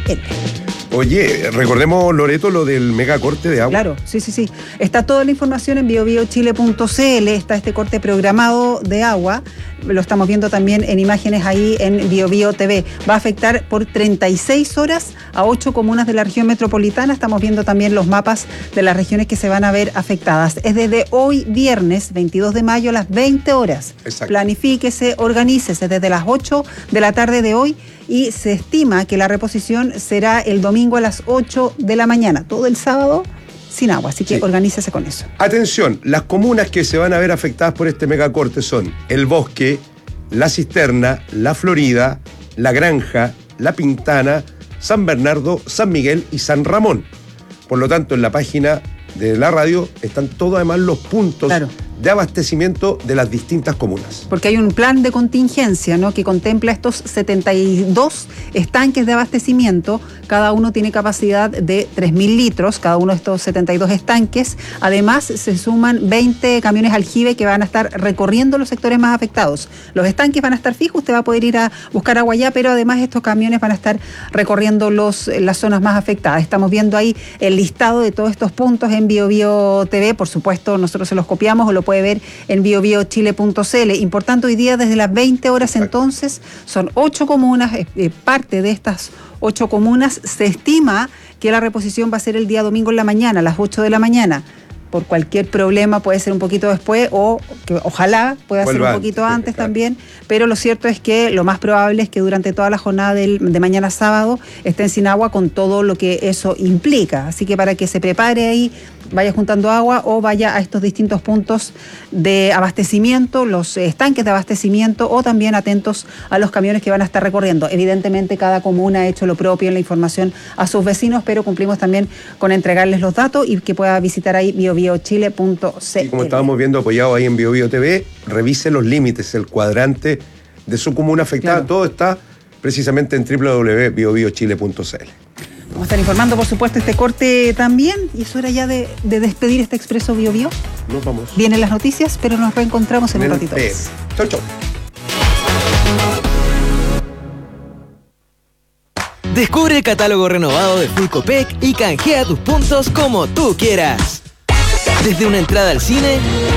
Oye, recordemos, Loreto, lo del megacorte de agua. Claro, sí. Está toda la información en biobiochile.cl. Está este corte programado de agua. Lo estamos viendo también en imágenes ahí en BioBio TV. Va a afectar por 36 horas a 8 comunas de la región metropolitana. Estamos viendo también los mapas de las regiones que se van a ver afectadas. Es desde hoy viernes 22 de mayo a las 20 horas. Exacto. Planifíquese, organícese desde las 8 de la tarde de hoy y se estima que la reposición será el domingo a las 8 de la mañana. Todo el sábado sin agua, así que organícese con eso. Atención, las comunas que se van a ver afectadas por este megacorte son El Bosque, La Cisterna, La Florida, La Granja, La Pintana, San Bernardo, San Miguel y San Ramón. Por lo tanto, en la página de la radio están todos además los puntos de abastecimiento de las distintas comunas. Porque hay un plan de contingencia, ¿no?, que contempla estos 72 estanques de abastecimiento. Cada uno tiene capacidad de 3.000 litros, cada uno de estos 72 estanques. Además, se suman 20 camiones aljibe que van a estar recorriendo los sectores más afectados. Los estanques van a estar fijos, usted va a poder ir a buscar agua allá, pero además estos camiones van a estar recorriendo las zonas más afectadas. Estamos viendo ahí el listado de todos estos puntos en BioBio TV. Por supuesto, nosotros se los copiamos o lo puede ver en biobiochile.cl. Importante hoy día desde las 20 horas entonces, son 8 comunas, parte de estas 8 comunas se estima que la reposición va a ser el día domingo en la mañana, a las 8 de la mañana. Por cualquier problema puede ser un poquito después o que ojalá pueda ser un poquito antes también, pero lo cierto es que lo más probable es que durante toda la jornada de mañana sábado estén sin agua con todo lo que eso implica. Así que para que se prepare ahí, vaya juntando agua o vaya a estos distintos puntos de abastecimiento, los estanques de abastecimiento, o también atentos a los camiones que van a estar recorriendo. Evidentemente cada comuna ha hecho lo propio en la información a sus vecinos, pero cumplimos también con entregarles los datos y que pueda visitar ahí biobiochile.cl. Y como estábamos viendo apoyado ahí en BioBio TV, revise los límites, el cuadrante de su comuna afectada. Claro. Todo está precisamente en www.biobiochile.cl. Vamos a estar informando, por supuesto, este corte también. Y eso era ya de despedir este Expreso BioBio. Nos vamos. Vienen las noticias, pero nos reencontramos en un ratito más. Chau. Descubre el catálogo renovado de Full Copec y canjea tus puntos como tú quieras. Desde una entrada al cine,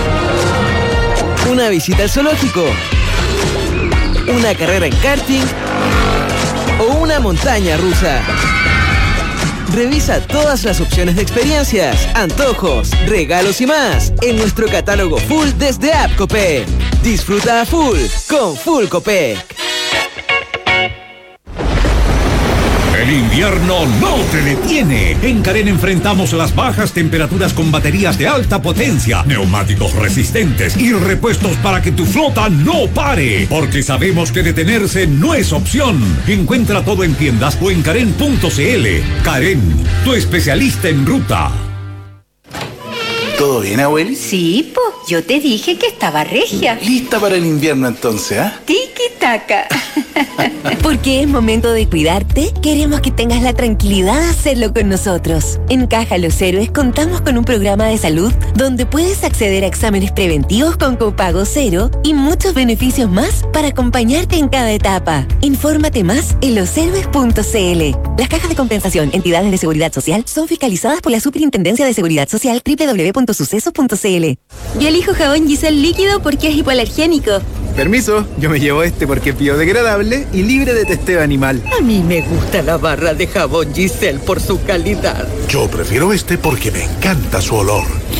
una visita al zoológico, una carrera en karting o una montaña rusa. Revisa todas las opciones de experiencias, antojos, regalos y más en nuestro catálogo full desde App Copec. Disfruta a full con Full Copec. El invierno no te detiene. En Karen enfrentamos las bajas temperaturas con baterías de alta potencia, neumáticos resistentes y repuestos para que tu flota no pare. Porque sabemos que detenerse no es opción. Encuentra todo en tiendas o en Karen.cl. Karen, tu especialista en ruta. ¿Todo bien, abueli? Sí, po. Yo te dije que estaba regia. ¿Lista para el invierno entonces, ah? Tiki-taka. Porque es momento de cuidarte, queremos que tengas la tranquilidad de hacerlo con nosotros. En Caja Los Héroes contamos con un programa de salud donde puedes acceder a exámenes preventivos con copago cero y muchos beneficios más para acompañarte en cada etapa. Infórmate más en loshéroes.cl. Las cajas de compensación, entidades de seguridad social, son fiscalizadas por la Superintendencia de Seguridad Social, www.sucesos.cl. Yo elijo jabón Giselle líquido porque es hipoalergénico. Permiso, yo me llevo este porque es biodegradable y libre de testeo animal. A mí me gusta la barra de jabón Giselle por su calidad. Yo prefiero este porque me encanta su olor.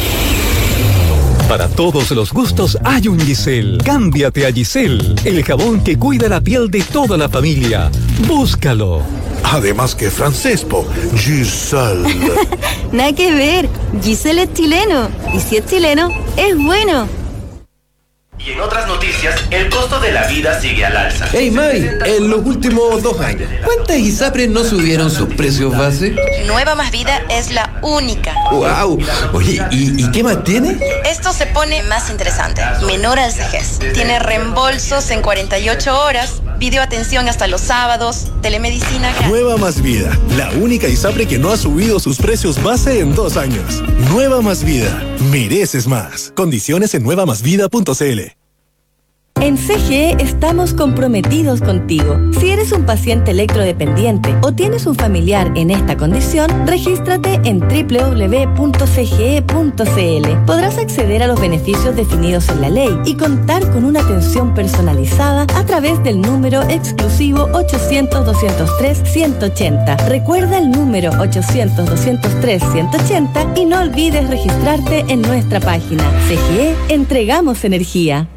Para todos los gustos hay un Giselle. Cámbiate a Giselle, el jabón que cuida la piel de toda la familia. Búscalo. Además que francés, po. Giselle. Nada que ver. Giselle es chileno. Y si es chileno, es bueno. Y en otras noticias, el costo de la vida sigue al alza. Hey May, en los últimos 2 años, ¿cuántas ISAPRES no subieron sus precios base? Nueva Más Vida es la única. ¡Wow! Oye, ¿y qué más tiene? Esto se pone más interesante. Menor al CEGES. Tiene reembolsos en 48 horas, videoatención hasta los sábados, telemedicina gratis. Nueva Más Vida, la única ISAPRE que no ha subido sus precios base en 2 años. Nueva Más Vida, mereces más. Condiciones en nuevamasvida.cl. En CGE estamos comprometidos contigo. Si eres un paciente electrodependiente o tienes un familiar en esta condición, regístrate en www.cge.cl. Podrás acceder a los beneficios definidos en la ley y contar con una atención personalizada a través del número exclusivo 800-203-180. Recuerda el número 800-203-180 y no olvides registrarte en nuestra página. CGE, entregamos energía.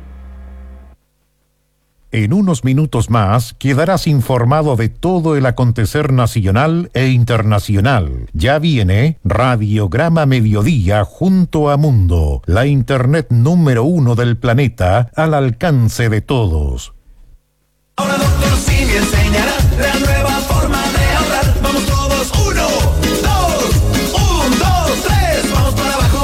En unos minutos más quedarás informado de todo el acontecer nacional e internacional. Ya viene Radiograma Mediodía junto a Mundo, la internet número 1 del planeta al alcance de todos. Ahora Dr. Simi enseñará la nueva forma de ahorrar. Vamos todos, 1, 2, 3, vamos para abajo.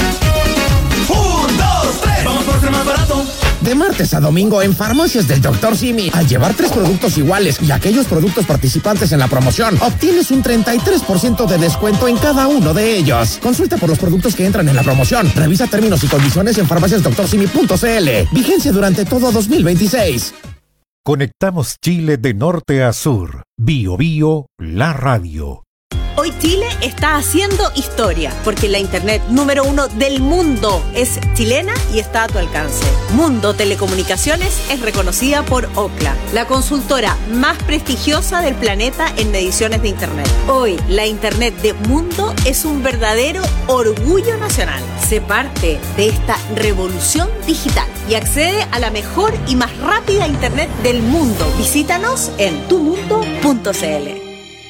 1, 2, 3, vamos por ser más barato. De martes a domingo en Farmacias del Dr. Simi, al llevar 3 productos iguales y aquellos productos participantes en la promoción, obtienes un 33% de descuento en cada uno de ellos. Consulta por los productos que entran en la promoción. Revisa términos y condiciones en farmaciasdoctorsimi.cl. Vigencia durante todo 2026. Conectamos Chile de norte a sur. Bio Bio, la radio. Hoy Chile está haciendo historia, porque la internet número 1 del mundo es chilena y está a tu alcance. Mundo Telecomunicaciones es reconocida por Ookla, la consultora más prestigiosa del planeta en mediciones de internet. Hoy, la internet de Mundo es un verdadero orgullo nacional. Sé parte de esta revolución digital y accede a la mejor y más rápida internet del mundo. Visítanos en tumundo.cl.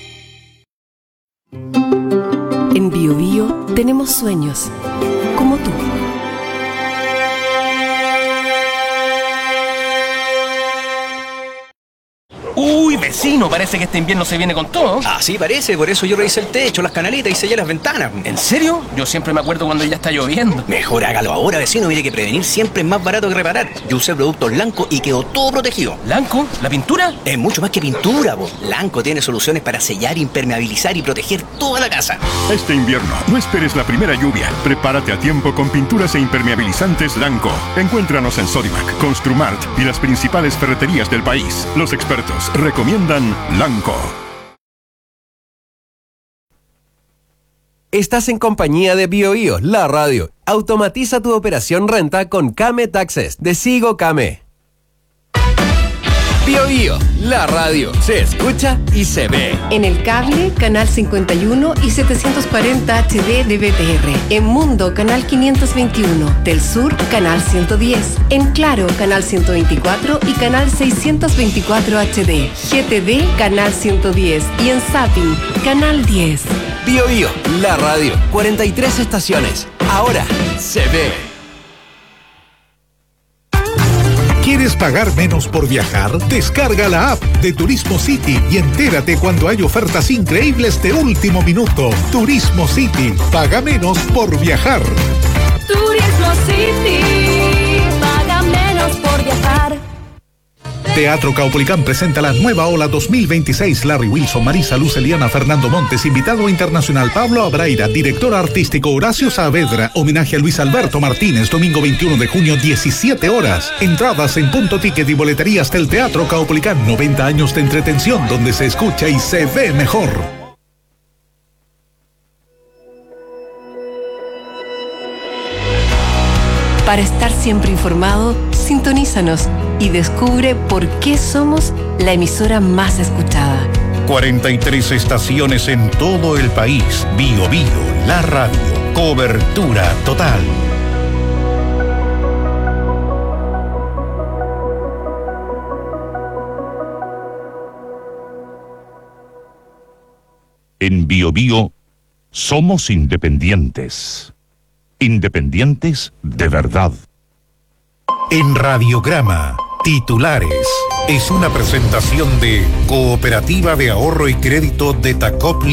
En Bio Bio tenemos sueños, como tú. Uy, vecino, parece que este invierno se viene con todo. Así parece, por eso yo revisé el techo, las canaletas y sellé las ventanas. ¿En serio? Yo siempre me acuerdo cuando ya está lloviendo. Mejor hágalo ahora, vecino. Mire que prevenir siempre es más barato que reparar. Yo usé productos Lanco y quedó todo protegido. ¿Lanco? ¿La pintura? Es mucho más que pintura, po. Lanco tiene soluciones para sellar, impermeabilizar y proteger toda la casa. Este invierno, no esperes la primera lluvia. Prepárate a tiempo con pinturas e impermeabilizantes Lanco. Encuéntranos en Sodimac, Construmart y las principales ferreterías del país. Los expertos recomiendan Lanco. Estás en compañía de Bio Bio, la radio. Automatiza tu operación renta con Kame Taxes de Sigo Kame. Bio Bio, la radio se escucha y se ve. En el cable, canal 51 y 740 HD de BTR. En Mundo, canal 521. Del Sur, canal 110. En Claro, canal 124 y canal 624 HD. GTD, canal 110. Y en Zapping, canal 10. Bio Bio, la radio, 43 estaciones. Ahora se ve. ¿Quieres pagar menos por viajar? Descarga la app de Turismo City y entérate cuando hay ofertas increíbles de último minuto. Turismo City, paga menos por viajar. Turismo City, paga menos por viajar. Teatro Caupolicán presenta la nueva ola 2026. Larry Wilson, Marisa Luz, Eliana, Fernando Montes, invitado internacional Pablo Abraira, director artístico Horacio Saavedra, homenaje a Luis Alberto Martínez, domingo 21 de junio, 17 horas. Entradas en Punto Ticket y boleterías del Teatro Caupolicán. 90 años de entretención donde se escucha y se ve mejor. Para estar siempre informado, sintonízanos y descubre por qué somos la emisora más escuchada. 43 estaciones en todo el país. Bio Bio, la radio. Cobertura total. En Bio Bio somos independientes. Independientes de verdad. En Radiograma, titulares. Es una presentación de Cooperativa de Ahorro y Crédito de Tacop